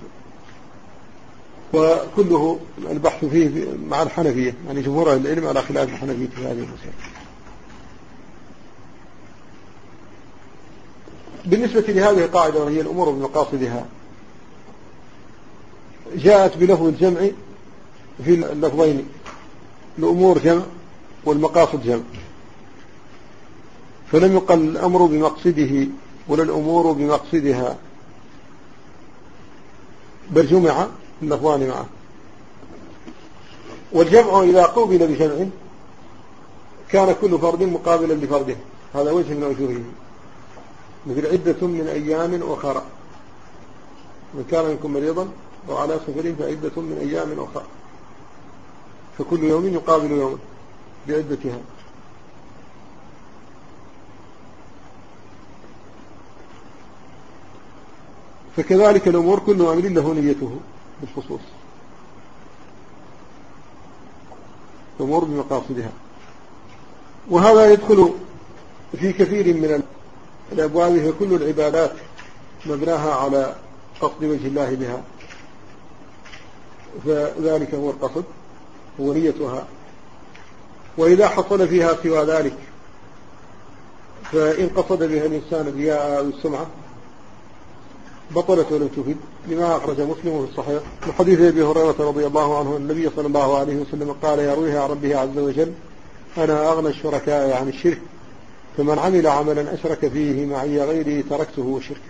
وكله البحث فيه مع الحنفية، يعني جمهور العلم على خلاف الحنفية في هذه المسألة. بالنسبة لهذه القاعدة وهي الأمور بمقاصدها، جاءت بلفظ الجمع في اللفظين، الأمور جمع والمقاصد جمع، فلم يقل الأمر بمقصده ولا الأمور بمقصدها، بل جمع اللفظان معه. والجمع إذا قوبل بجمع كان كل فرد مقابلا لفرده، هذا وجه من وجوهه، مثل عدة من أيام أخرى، من كان منكم مريضا وعلى سفر فعدة من أيام أخرى، فكل يوم يقابل يوم بعدتها. فكذلك الأمور كل أمر له نيته بالخصوص، الأمور بمقاصدها. وهذا يدخل في كثير من الأبواب، فكل العبادات مبناها على قصد وجه الله بها، فذلك هو القصد هو نيتها. وإذا حصل فيها سوى ذلك، فإن قصد بها الإنسان الرياء أو السمعة بطلت ولم تفيد، لما أخرج مسلم في الصحيح من حديث أبي هريرة رضي الله عنه النبي صلى الله عليه وسلم قال يرويها عن ربه عز وجل أنا أغنى الشركاء عن الشرك، فمن عمل عملا أشرك فيه معي غيري تركته وشركه.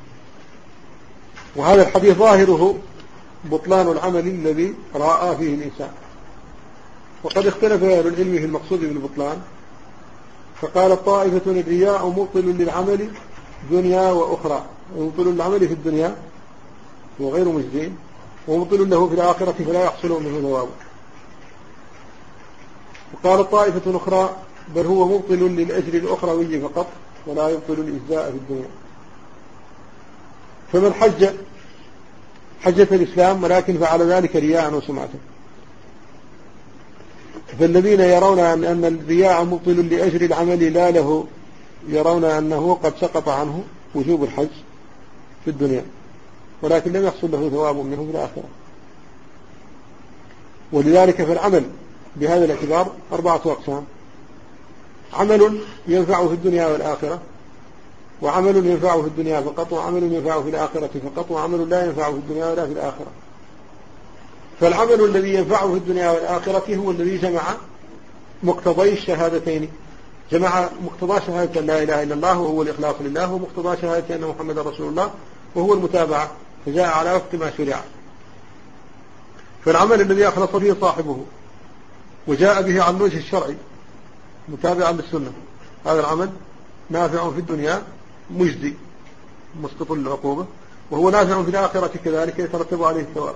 وهذا الحديث ظاهره بطلان العمل الذي رأى فيه الإنسان، وقد اختلف أهل العلم في المقصود بالبطلان، فقال الطائفة الرياء مبطل للعمل دنيا وأخرى، ومبطل للعمل في الدنيا وغير مجزين، ومبطل له في الآخرة فلا يحصل منه ثواب. وقال الطائفة أخرى بل هو مبطل للأجر الأخروي فقط ولا يبطل الإجزاء في الدنيا. فمن حج حجة الإسلام ولكن فعل ذلك رياء وسمعة، فالذين يرون أن الرياء مبطل لأجر العمل لا له، يرون أنه قد سقط عنه وجوب الحج في الدنيا، ولكن لم يحصل له ثواب منه في الآخرة. ولذلك فالعمل بهذا الاعتبار أربعة أقسام: عمل ينفع في الدنيا والآخرة، وعمل ينفع في الدنيا فقط، وعمل ينفع في الآخرة فقط، وعمل لا ينفع في الدنيا ولا في الآخرة. فالعمل الذي ينفع في الدنيا والآخرة هو الذي جمع مقتضي الشهادتين، جمع مقتضى شهادة لا إله إلا الله وهو الإخلاص لله، ومقتضى شهادة أن محمد رسول الله وهو المتابعة، فجاء على وقت ما شرع. فالعمل الذي أخلص فيه صاحبه وجاء به عن وجه الشرعي متابعا للسنة، هذا العمل نافع في الدنيا مجزي مسقط للعقوبة، وهو نافع في الآخرة كذلك يترتب عليه الثواب.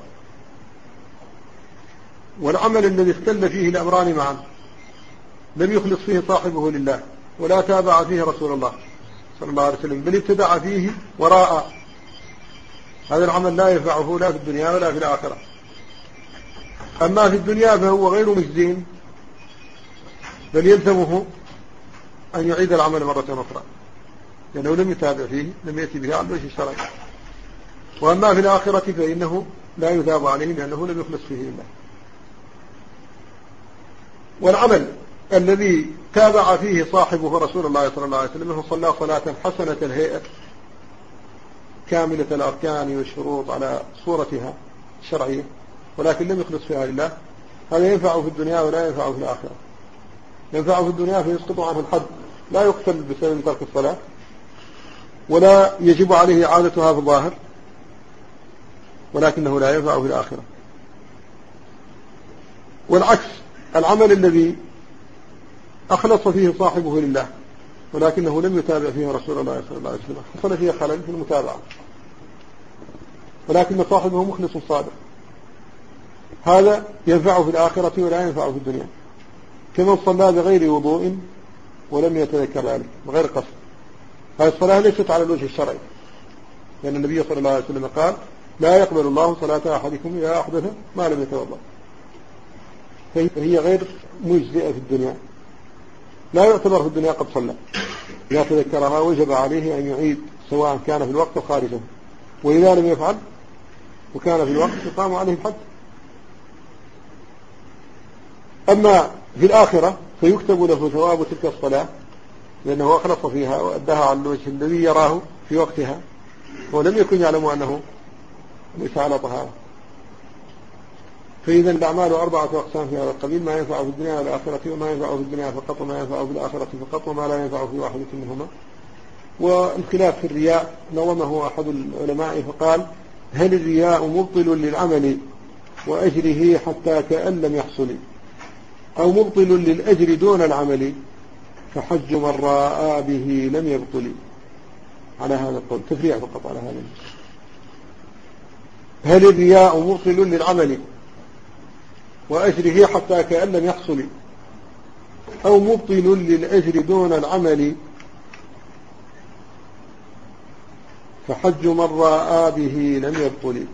والعمل الذي اختل فيه الأمران معا لم يخلص فيه صاحبه لله ولا تابع فيه رسول الله صلى الله عليه وسلم، بل ابتدع فيه وراء، هذا العمل لا ينفعه لا في الدنيا ولا في الآخرة. أما في الدنيا فهو غير مجزين، بل يلزمه أن يعيد العمل مرة أخرى لأنه لم يتابع فيه، لم يأتي به عن وجه الشرع. وأما في الآخرة فإنه لا يثاب عليه لأنه لم يخلص فيه لله. والعمل الذي تابع فيه صاحبه رسول الله صلى الله عليه وسلم فصلى صلاة حسنة الهيئة كاملة الأركان والشروط على صورتها الشرعية، ولكن لم يخلص فيها لله، هذا ينفع في الدنيا ولا ينفع في الآخرة. ينفع في الدنيا فيسقط عنه الحد، لا يقتل بسبب ترك الصلاة، ولا يجب عليه إعادتها في الظاهر، ولكنه لا ينفع في الآخرة. والعكس، العمل الذي أخلص فيه صاحبه لله ولكنه لم يتابع فيه رسول الله صلى الله عليه وسلم، حصل فيه خلل في المتابعة، ولكن صاحبه مخلص صادق، هذا ينفعه في الآخرة ولا ينفعه في الدنيا. كمن صلى بغير وضوء ولم يتذكر ذلك، بغير قصد. هذه الصلاة ليست على الوجه الشرعي، لأن النبي صلى الله عليه وسلم قال: لا يقبل الله صلاة أحدكم إذا أحدث ما لم يتوضأ. فهي غير مجزئة في الدنيا، لا يعتبر في الدنيا قد صلى. إذا تذكرها وجب عليه أن يعيد، سواء كان في الوقت أو خارجه، وإذا لم يفعل وكان في الوقت يقام عليه الحد. أما في الآخرة فيكتب له ثواب تلك الصلاة، لأنه أخلص فيها وأداها على الوجه الذي يراه في وقتها، ولم يكن يعلم أنه ليس على طهارة. فإذا الأعمال أربعة أقسام في هذا القبيل: ما ينفع في الدنيا والآخرة، وما ينفع في الدنيا فقط، وما ينفع في الآخرة فقط، وما لا ينفع في واحدة منهما. والخلاف في الرياء نظمه أحد العلماء فقال: هل الرياء مبطل للعمل وأجره حتى كأن لم يحصل، أو مبطل للأجر دون العمل فحج من راى به لم يبطل؟ على هذا القول تفريع فقط على هذا. هل الرياء مبطل للعمل وأجره حتى كأن لم يحصل، أو مبطل للأجر دون العمل فحج من راى به لم يبطل؟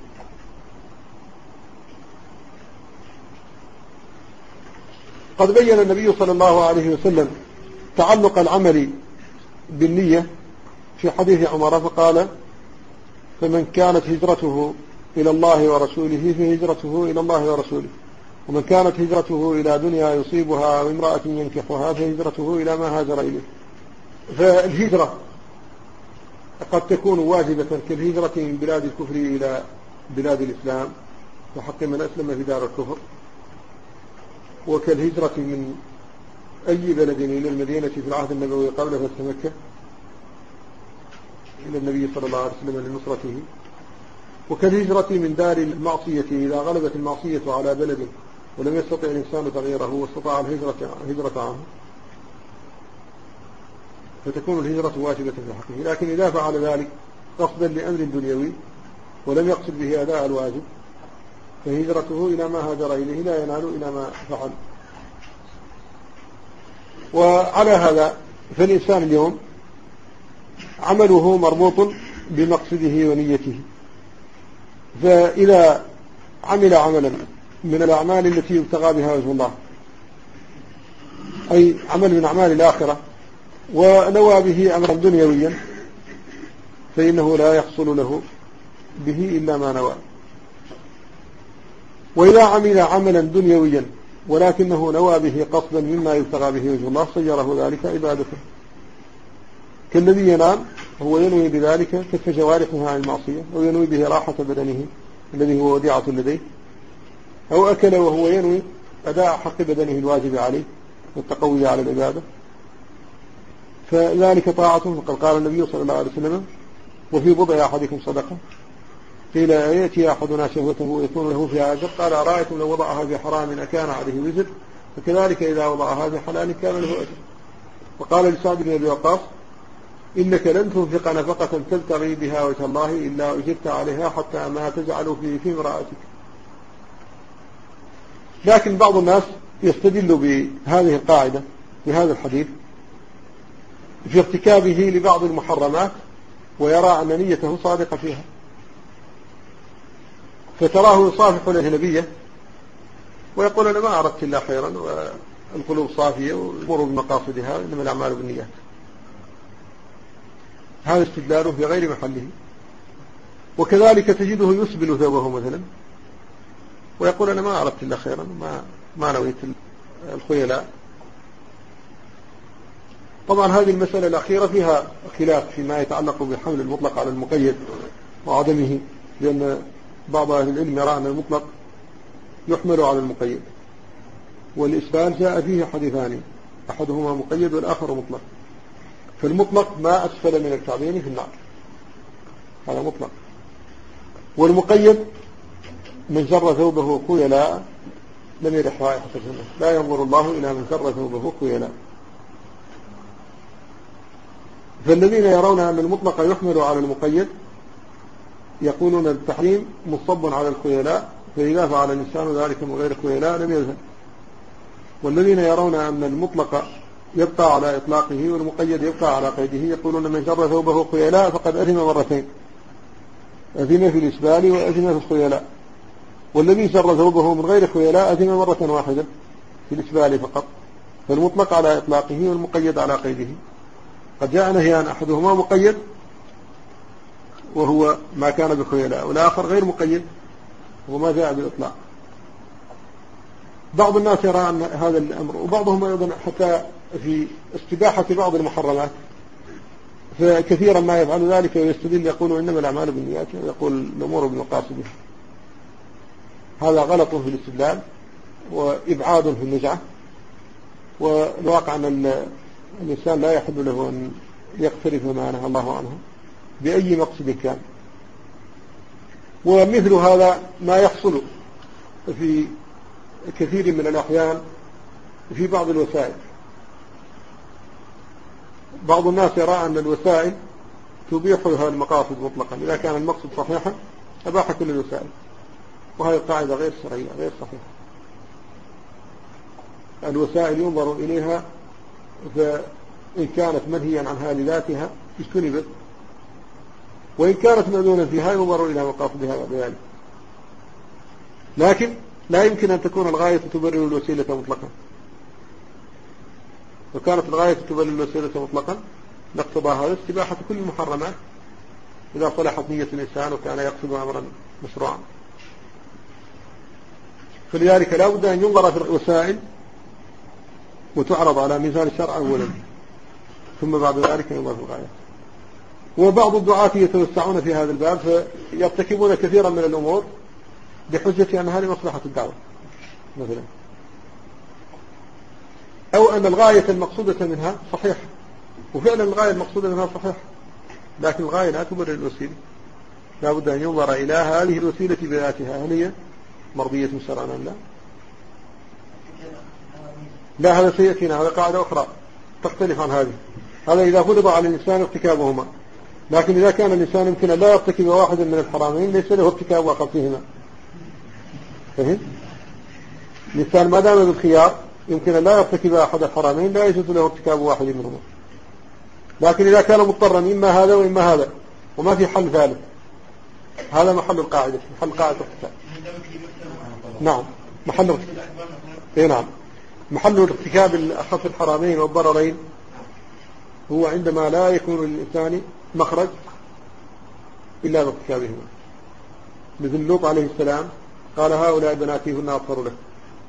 قد بين النبي صلى الله عليه وسلم تعلق العمل بالنية في حديث عمر فقال: فمن كانت هجرته إلى الله ورسوله فهجرته إلى الله ورسوله، ومن كانت هجرته إلى دنيا يصيبها وامرأة ينكحها فهجرته إلى ما هاجر إليه. فالهجرة قد تكون واجبة كالهجرة من بلاد الكفر إلى بلاد الإسلام وحق من أسلم في دار الكفر، وكالهجرة من أي بلد إلى المدينة في العهد النبوي قبل فتح مكة إلى النبي صلى الله عليه وسلم لنصرته، وكالهجرة من دار المعصية إذا غلبت المعصية على بلد ولم يستطع الإنسان تغييره واستطاع الهجرة هجرة عنه، فتكون الهجرة واجبة في حقه. لكن إذا فعل ذلك قصدا لأمر دنيوي ولم يقصد به أداء الواجب فهجرته إلى ما هاجر إليه لا ينال إلى ما فعل. وعلى هذا فالإنسان اليوم عمله مربوط بمقصده ونيته، فإذا عمل عملا من الأعمال التي يبتغى بها وجه الله، أي عمل من أعمال الآخرة، ونوى به أمرا دنيويا، فإنه لا يحصل له به إلا ما نوى. وإذا عمل عملا دنيويا ولكنه نوى به قصدا مما يبتغى به وجه الله صيره ذلك عبادته، كالذي ينام هو ينوي بذلك كف جوارحه عن المعصية، أو ينوي به راحة بدنه الذي هو وديعة لديه، أو أكل وهو ينوي أداء حق بدنه الواجب عليه والتقوي على العبادة، فذلك طاعته. فقد قال النبي صلى الله عليه وسلم: وفي بضع أحدكم صدقة. قيل: يأتي أحدنا شهوته ويكون له فيها أجر؟ قال: أرأيتم لو وضعها في حرام أكان عليه وزر؟ فكذلك إذا وضعها في حلال كان له أجر. وقال لسعد بن أبي وقاص: إنك لن تنفق نفقة تبتغي بها وجه الله إلا أجرت عليها حتى ما تجعل في في امرأتك. لكن بعض الناس يستدل بهذه القاعدة بهذا الحديث في ارتكابه لبعض المحرمات ويرى أن نيته صادقة فيها، فتراه يصافح الأجنبية ويقول: أنا ما أردت إلا خيرا والقلوب صافية والأمور بمقاصدها، إنما الأعمال بالنيات. هذا استدلاله في غير محله. وكذلك تجده يسبل ثوبه مثلا ويقول: أنا ما أردت إلا خيرا، ما ما نويت الخيلاء. طبعا هذه المسألة الأخيرة فيها خلاف فيما يتعلق بحمل المطلق على المقيد وعدمه، لأن بعض أهل العلم يرى أن المطلق يحمل على المقيد، والإسبال جاء فيه حديثان، أحدهما مقيد والآخر مطلق. فالمطلق ما أسفل من الكعبين في النار، هذا مطلق. والمقيد من جر ثوبه خيلاء لم يرح رائحة الجنة، لا ينظر الله إلى من جر ثوبه خيلاء. فالذين يرون أن المطلق يحمل على المقيد يقولون التحريم مصب على الخيلاء، فإذا فعل الإنسان ذلك من غير خيلاء لم يذهب. والذين يرون أن المطلق يبقى على إطلاقه والمقيد يبقى على قيده يقولون من جر ثوبه خيلاء فقد أثم مرتين، أثم في الإسبال وأثم في الخيلاء. والذي جر ثوبه من غير خيلاء أثم مرة واحدة في الإسبال فقط. فالمطلق على إطلاقه والمقيد على قيده. قد جاء نهيان أحدهما مقيد وهو ما كان بخيلاء، والآخر غير مقيد وما جاء بالإطلاق. بعض الناس يرى أن هذا الأمر، وبعضهم أيضا حتى في استباحة بعض المحرمات، فكثيرا ما يفعل ذلك ويستدل يقول إنما الأعمال بالنيات، ويقول الأمور بالمقاصد. هذا غلط في الاستدلال وإبعاد في النزعة. والواقع أن الإنسان لا يحل له أن يقترف ما نهى الله عنه بأي مقصد كان. ومثل هذا ما يحصل في كثير من الأحيان في بعض الوسائل. بعض الناس يرى أن الوسائل تبيح لها المقاصد مطلقا، إذا كان المقصد صحيحا أباح كل الوسائل، وهذه القاعدة غير شرعية غير صحيحة. الوسائل ينظر إليها، فإن كانت منهيا عنها لذاتها اجتنبت، وإن كانت مأذونا فيها ينظر إلى مقاصدها بذلك. لكن لا يمكن أن تكون الغاية تبرر الوسيلة مطلقا. لو كانت الغاية تبرر الوسيلة مطلقا لاقتضى هذا استباحة كل المحرمات إذا صلحت نية الإنسان وكان يقصد أمرا مشروعا. فلذلك لا بد أن ينظر في الوسائل وتعرض على ميزان الشرع أولا، ثم بعد ذلك ينظر في الغاية. وبعض الدعاة يتوسعون في هذا الباب فيرتكبون كثيرا من الأمور بحجة أن هذه مصلحة الدعوة مثلا، أو أن الغاية المقصودة منها صحيحة، وفعلا الغاية المقصودة منها صحيحة، لكن الغاية لا تبرر الوسيلة. لا بد أن ينظر إلى هذه الوسيلة بذاتها، هل هي مرضية شرعا أم لا؟ لا، هذا سيأتينا، هذا قاعدة أخرى تختلف عن هذه. هذا إذا فرض على الإنسان ارتكابهما، لكن إذا كان الإنسان يمكن أن لا يرتكب واحدا من الحرامين ليس له ارتكاب أخفيهما. فهم؟ الإنسان ما دام بالخيار يمكن أن لا يرتكب أحد الحرامين لا يجوز له ارتكاب واحد منهما. لكن إذا كان مضطرا إما هذا وإما هذا وما في حل ثالث، هذا محل القاعدة، محل قاعدة الارتكاب. نعم، محل ارتكاب. إيه نعم، محل ارتكاب أخف الحرامين والضررين هو عندما لا يكون للإنسان مخرج إلا بارتكابهما. مثل لوط عليه السلام قال هؤلاء بناتي هن أطهر لك.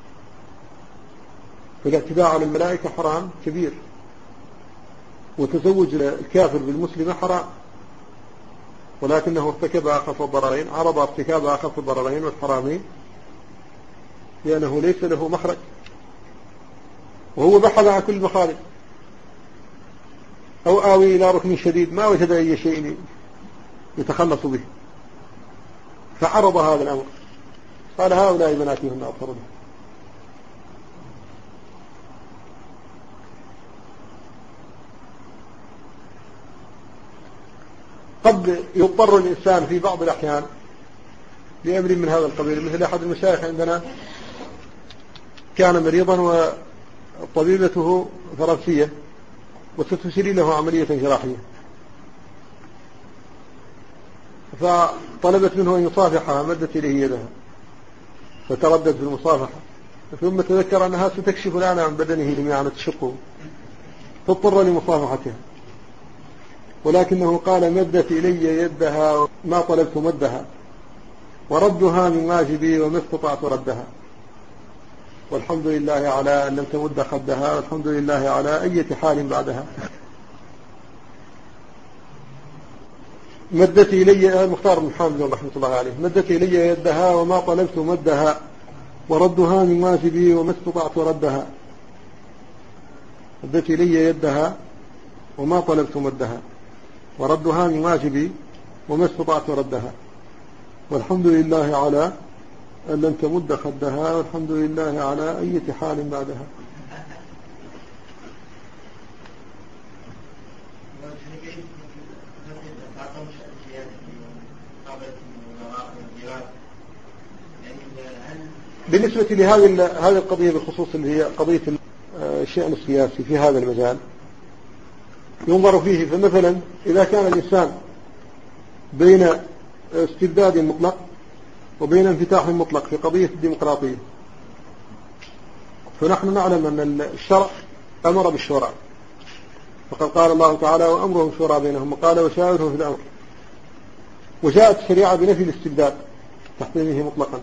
فالاعتداء على الملائكة حرام كبير، وتزوج الكافر بالمسلمة حرام، ولكنه ارتكب أخف الضررين، عرض ارتكاب أخف الضررين والحرامين لأنه ليس له مخرج، وهو بحث عن كل مخارج. أو آوي إلى ركن شديد ما وجد أي شيء يتخلص به، فعرض هذا الأمر قال هؤلاء بناتي هن أطهر لك. قد يضطر الإنسان في بعض الأحيان لأمر من هذا القبيل. مثل أحد المشايخ عندنا كان مريضا وطبيبته فرنسية وستسري له عملية جراحية، فطلبت منه أن يصافحها، مدت إليه يدها فتردد في المصافحة، ثم تذكر أنها ستكشف الآن عن بدنه جميعا تشقه، فاضطر لمصافحتها، ولكنه قال مدت إلي يدها ما طلبت مدها، وردها من واجبي وما استطعت ردها، والحمد لله على أن لم تمد خدها، والحمد لله على أي حال بعدها. مدت إلي المختار بن حامد رحمة الله عليه، مدت إلي يدها وما طلبت مدها، وردها من واجبي وما استطعت ردها. مدت إلي يدها وما طلبت مدها، وردها من واجبي وما استطعت ردها، والحمد لله على أن لم تمد خدها، والحمد لله على أي حال بعدها. بالنسبة لهذه هذه القضية بالخصوص اللي هي قضية الشأن السياسي في هذا المجال ينظر فيه. فمثلا إذا كان الإنسان بين استبداد مطلق وبين انفتاح مطلق في قضية الديمقراطية، فنحن نعلم أن الشرع أمر بالشورى، فقد قال الله تعالى وأمرهم شورى بينهم، وقال وشاورهم في الأمر. وجاءت الشريعة بنفي الاستبداد تحريمه مطلقا،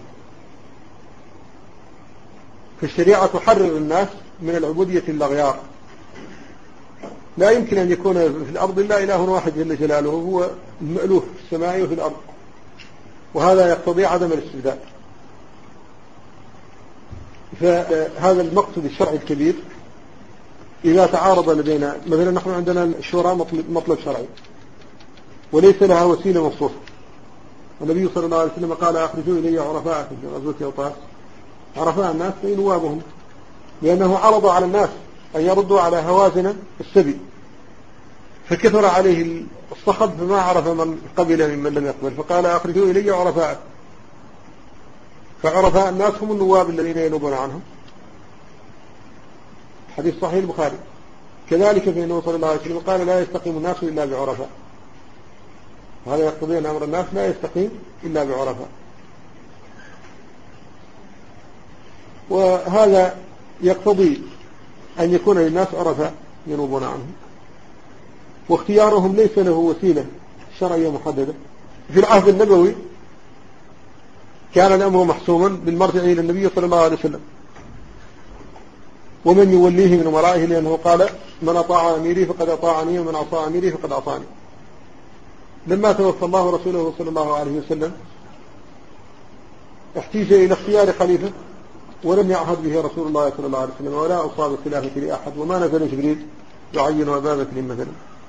فالشريعة تحرر الناس من العبودية الأغيار. لا يمكن أن يكون في الأرض إلا إله واحد جل جلاله هو المألوف في السماء وفي الأرض، وهذا يقتضي عدم الاستبداد. فهذا المقصد الشرعي الكبير إذا تعارض لدينا، مثلا نحن عندنا الشورى مطلب شرعي وليس لها وسيلة مصروفة. النبي صلى الله عليه وسلم قال أخرجوا إلي عرفاءكم في غزوة أوطاس. عرفاء الناس أي نوابهم، لأنه عرض على الناس أن يردوا على هوازن السبي، فكثر عليه الصخب فما عرف من قبل ممن لم يقبل، فقال أخرجوا إلي عرفاء. فعرفاء الناس هم النواب الذين ينوبون عنهم. حديث صحيح البخاري. كذلك فإنه صلى الله عليه وسلم قال لا يستقيم الناس إلا بعرفاء، وهذا يقتضي أن أمر الناس لا يستقيم إلا بعرفاء. وهذا يقتضي أن يكون للناس عرفاء ينوبون عنهم، واختيارهم ليس له وسيلة شرعية محددة. في العهد النبوي كان الأمر محسوما بالمرجع إلى النبي صلى الله عليه وسلم ومن يوليه من ورائه، لأنه قال من أطاع أميري فقد أطاعني ومن عصى أميري فقد عصاني. لما توفى الله رسوله صلى الله عليه وسلم احتيج إلى اختيار خليفة ولم يعهد به رسول الله صلى الله عليه وسلم، ولا أصاب الخلافة لأحد، وما نزل جبريل يعين أبا بكر مثلا.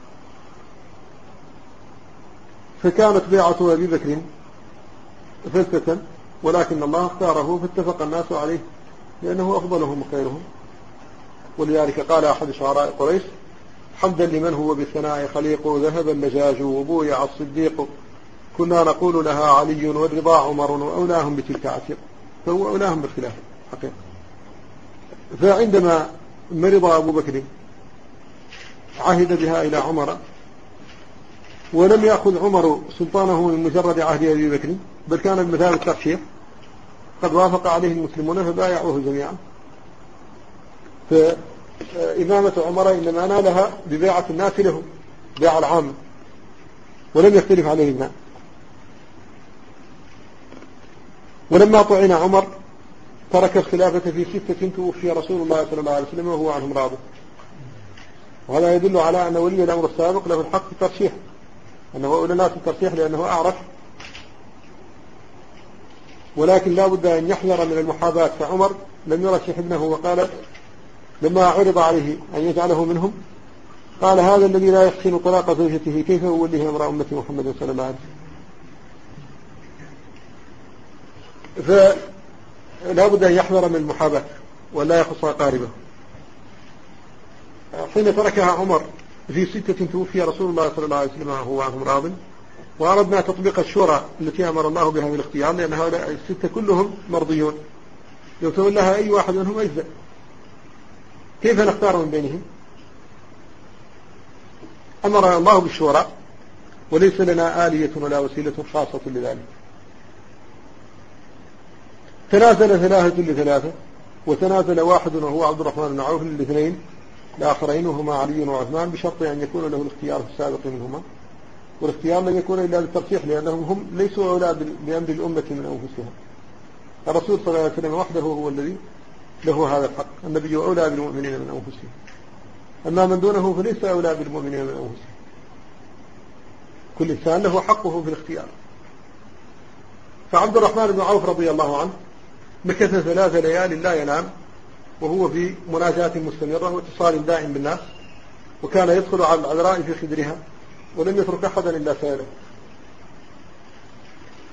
فكانت بيعة أبي بكر فلسة، ولكن الله اختاره فاتفق الناس عليه لأنه أفضلهم وخيرهم. ولذلك قال أحد شعراء قريش حمدا لمن هو بالثناء خليق، ذهب اللجاج وبويع الصديق، كنا نقول لها علي والرضا عمر وأولاهم بتلك عتيق. فهو أولاهم بالخلافة حقيقة. فعندما مرض أبو بكر عهد بها إلى عمر، ولم يأخذ عمر سلطانه من مجرد عهد أبي بكر، بل كان بمثابة الترشيح، قد وافق عليه المسلمون فبايعوه جميعا. فإمامة عمر إنما نالها ببيعة الناس له، بيع العام، ولم يختلف عليه الناس. ولما طعن عمر ترك الخلافة في ستة توفي رسول الله صلى الله عليه وسلم وهو عنهم راض. وهذا يدل على أن ولي الأمر السابق له الحق في الترشيح، أنه أولى الناس الترشيح لأنه أعرف، ولكن لا بد أن يحذر من المحاباة. فعمر لم يرشح ابنه، وقال لما عرض عليه أن يجعله منهم قال هذا الذي لا يحسن طلاق زوجته كيف أوليه أمر أمة محمد صلى الله عليه وسلم. فلا بد أن يحذر من المحاباة ولا يخص أقاربه. حين تركها عمر في ستة توفي رسول الله صلى الله عليه وسلم وهو عنهم راض، وأردنا تطبيق الشورى التي أمر الله بها بالاختيار، لأن هؤلاء الستة كلهم مرضيون، لو تولاها أي واحد منهم أجزاء، كيف نختار من بينهم؟ أمر الله بالشورى، وليس لنا آلية ولا وسيلة خاصة لذلك. تنازل ثلاثة لثلاثة، وتنازل واحد وهو عبد الرحمن بن عوف للاثنين الآخرين وهما علي وعثمان، بشرط أن يكون له الاختيار في السابق منهما، والاختيار لن يكون إلا بالترشيح، لأنهم هم ليسوا أولى بأمر الأمة من أنفسهم. الرسول صلى الله عليه وسلم وحده هو الذي له هذا الحق، النبي أولى بالمؤمنين من أنفسهم، أما من دونه فليس أولى بالمؤمنين من أنفسهم. كل إنسان له حقه في الاختيار. فعبد الرحمن بن عوف رضي الله عنه مكث ثلاث ليال لا ينام، وهو في مناجاة مستمرة واتصال دائم بالناس، وكان يدخل على العذراء في خدرها ولم يترك أحدا إلا سائله.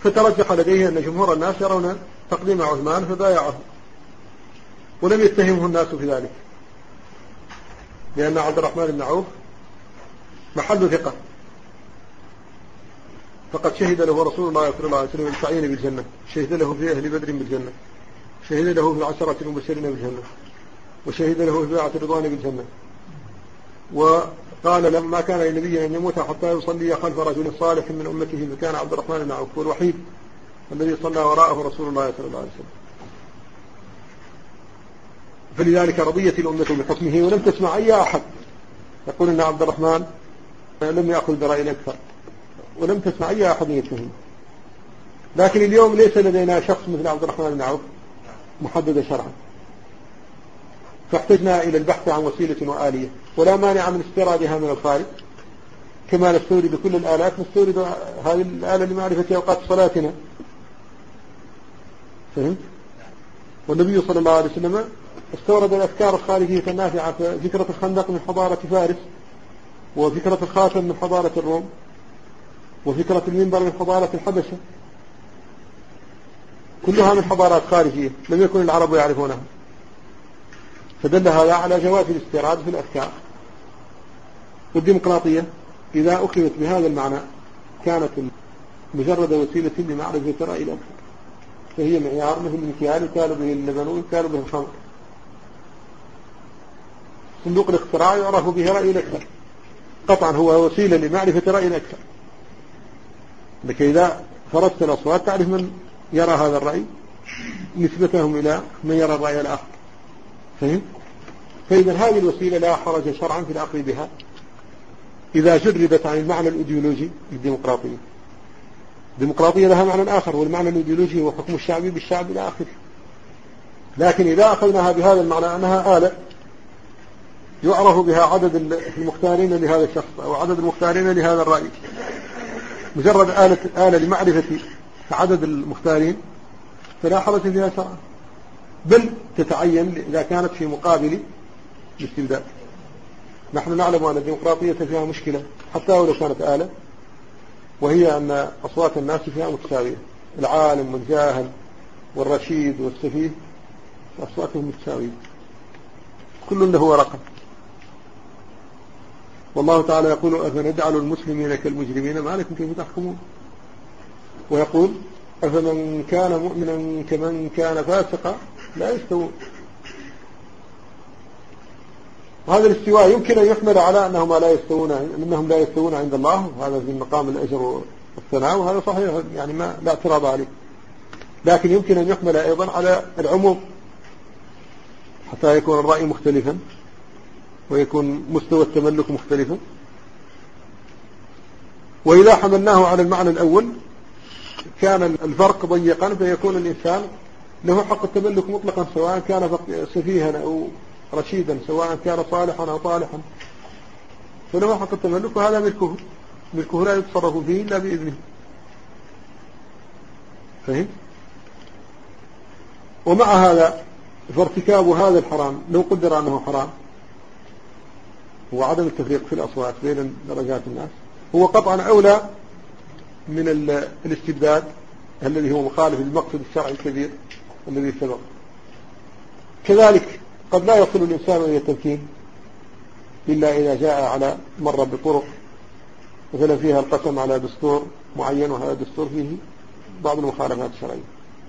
فترجح لديه أن جمهور الناس يرون تقديم عثمان فبايعه، ولم يتهمه الناس في ذلك، لأن عبد الرحمن بن عوف محل ثقة، فقد شهد له رسول الله صلى الله عليه وسلم بالتعيين بالجنة، شهد له في أهل بدر بالجنة، شهد له في العشرة المبشرين بالجنة، وشهد له في بيعة الرضوان بالجنة. وقال لما كان لنبي أن يموت حتى يصلي خلف رجل صالح من أمته، فكان عبد الرحمن بن عوف الوحيد الذي صلى وراءه رسول الله صلى الله عليه وسلم، فلذلك رضيت الأمة بحكمه، ولم تسمع أي أحد يقول أن عبد الرحمن لم يأخذ برأي الأكثر، ولم تسمع أي أحد يتهم. لكن اليوم ليس لدينا شخص مثل عبد الرحمن بن عوف محدد شرعا، فاحتجنا إلى البحث عن وسيلة وآلية، ولا مانع من استيرادها من الخارج، كما نستورد كل الآلات، نستورد هذه الآلة لمعرفة أوقات صلاتنا. فهمت؟ والنبي صلى الله عليه وسلم استورد الأفكار الخارجية النافعة، فكرة الخندق من حضارة فارس، وفكرة الخاتم من حضارة الروم، وفكرة المنبر من حضارة الحبشة، كلها من حضارات خارجية لم يكن العرب يعرفونها، فدل هذا على جواز الاستيراد في الأفكار. والديمقراطية إذا أخذت بهذا المعنى كانت مجرد وسيلة لمعرفة رأي الأكثر، فهي معيار مثل المكيال يكال به اللبن ويكال به الخمر. صندوق الاختراع يعرف به رأي الأكثر، قطعا هو وسيلة لمعرفة رأي الأكثر، لكي إذا فرضت الأصوات تعرف من يرى هذا الرأي نسبتهم إلى من يرى الرأي الآخر. فهم؟ فإذا هذه الوسيلة لا حرج شرعا في العقل بها إذا جربت عن المعنى الإيديولوجي للديمقراطية. الديمقراطية لها معنى آخر، والمعنى الإيديولوجي هو حكم الشعبي بالشعب إلى آخره. لكن إذا أخذناها بهذا المعنى أنها آلة يعرف بها عدد المختارين لهذا الشخص أو عدد المختارين لهذا الرأي، مجرد آلة, آلة لمعرفة عدد المختارين، فلا حرج فيها شرعا، بل تتعين إذا كانت في مقابل الاستبداد. نحن نعلم أن الديمقراطية فيها مشكلة حتى ولو كانت آلة، وهي أن أصوات الناس فيها متساوية، العالم والجاهل والرشيد والسفيه أصواتهم متساوية، كل له ورقة. والله تعالى يقول أفنجعل المسلمين كالمجرمين ما لكم كيف تحكمون، ويقول أفمن كان مؤمنا كمن كان فاسقا لا يستوون. وهذا الاستواء يمكن أن يحمل على أنهم لا يستوون أنهم لا يستوون عند الله، وهذا في مقام الأجر والثناء، وهذا صحيح يعني ما لا اعتراض عليه، لكن يمكن أن يحمل أيضا على العموم حتى يكون الرأي مختلفا ويكون مستوى التملك مختلفا. وإذا حملناه على المعنى الأول كان الفرق ضيقا، فيكون الإنسان له حق التملك مطلقا سواء كان سفيها أو رشيدا، سواء كان صالحا أو طالحا، فله حق التملك، وهذا ملكه ملكه لا يتصرف فيه إلا بإذنه. فهم؟ ومع هذا فارتكاب هذا الحرام لو قدر أنه حرام وعدم التفريق في الأصوات بين درجات الناس هو قطعا أولى من الاستبداد الذي هو مخالف للمقصد الشرعي الكبير الذي سبق. كذلك قد لا يصل الإنسان إلى التمكين إلا إذا جاء على مرة بطرق مثلا فيها القسم على دستور معين، وهذا الدستور فيه بعض المخالفات الشرعية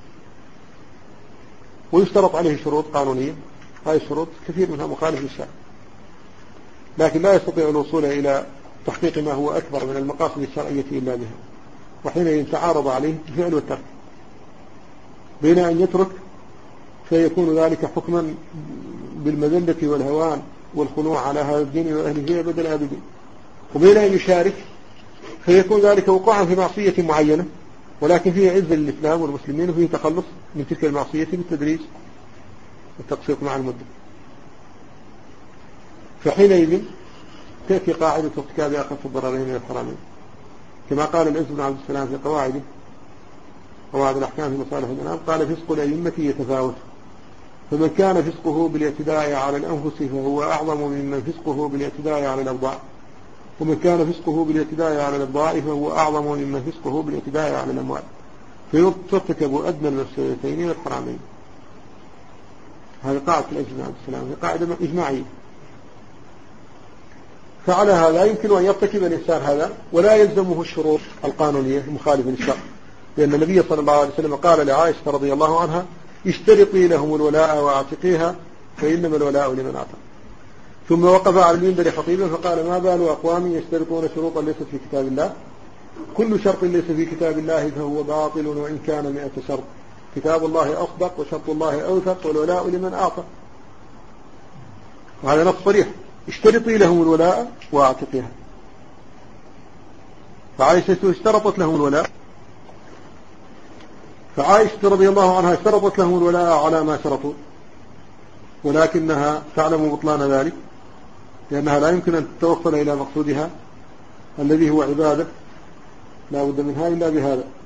ويشترط عليه شروط قانونية، هذه الشروط كثير منها مخالف للشرع، لكن لا يستطيع الوصول إلى تحقيق ما هو أكبر من المقاصد الشرعية إلا بها، وحينئذ تعارض عليه الفعل والترك، بين أن يترك فيكون ذلك حكما بالمذلة والهوان والخنوع على هذا الدين وأهله فيه بدل الآبدين، وبين أن يشارك فيكون ذلك وقوعا في معصية معينة ولكن فيه عز للإسلام والمسلمين، وفيه تخلص من تلك المعصية بالتدريس والتقسيط مع المدة. فحينئذ تأتي قاعدة ارتكاب أخف الضررين من الحرامين، كما قال العز بن عبد السلام في قواعده قواعد الأحكام في مصالح الأنام، قال فسق الأئمة يتفاوت، فمن كان فسقه بالاعتداء على الأنفس فهو أعظم ممن فسقه بالاعتداء على الأبضاع، ومن كان فسقه بالاعتداء على الأبضاع فهو أعظم ممن فسقه بالاعتداء على الأموال. فيرتكب أدنى المفسدتين والحرامين. هذه قاعدة الإجماع بالسلام، هي قاعدة إجماعية. فعلى هذا يمكن أن يرتكب الإنسان هذا ولا يلزمه الشروط القانونية المخالفة للشرع، لأن النبي صلى الله عليه وسلم قال لعائشة رضي الله عنها: اشترطي لهم الولاء واعتقيها فإنما الولاء لمن أعتق. ثم وقف على المنبر خطيبا فقال: ما بال أقوام يشترطون شروطا ليست في كتاب الله؟ كل شرط ليس في كتاب الله فهو باطل وإن كان مئة شرط، كتاب الله أصدق وشرط الله أوثق والولاء لمن أعطى. وهذا نص صريح: اشترطي لهم الولاء واعتقيها. فعائشة اشترطت لهم الولاء، فعائشة رضي الله عنها اشترطت لهم الولاء على ما شرطوا، ولكنها تعلم بطلان ذلك، لأنها لا يمكن أن تتوصل إلى مقصودها الذي هو عبادة لا بد منها إلا بهذا.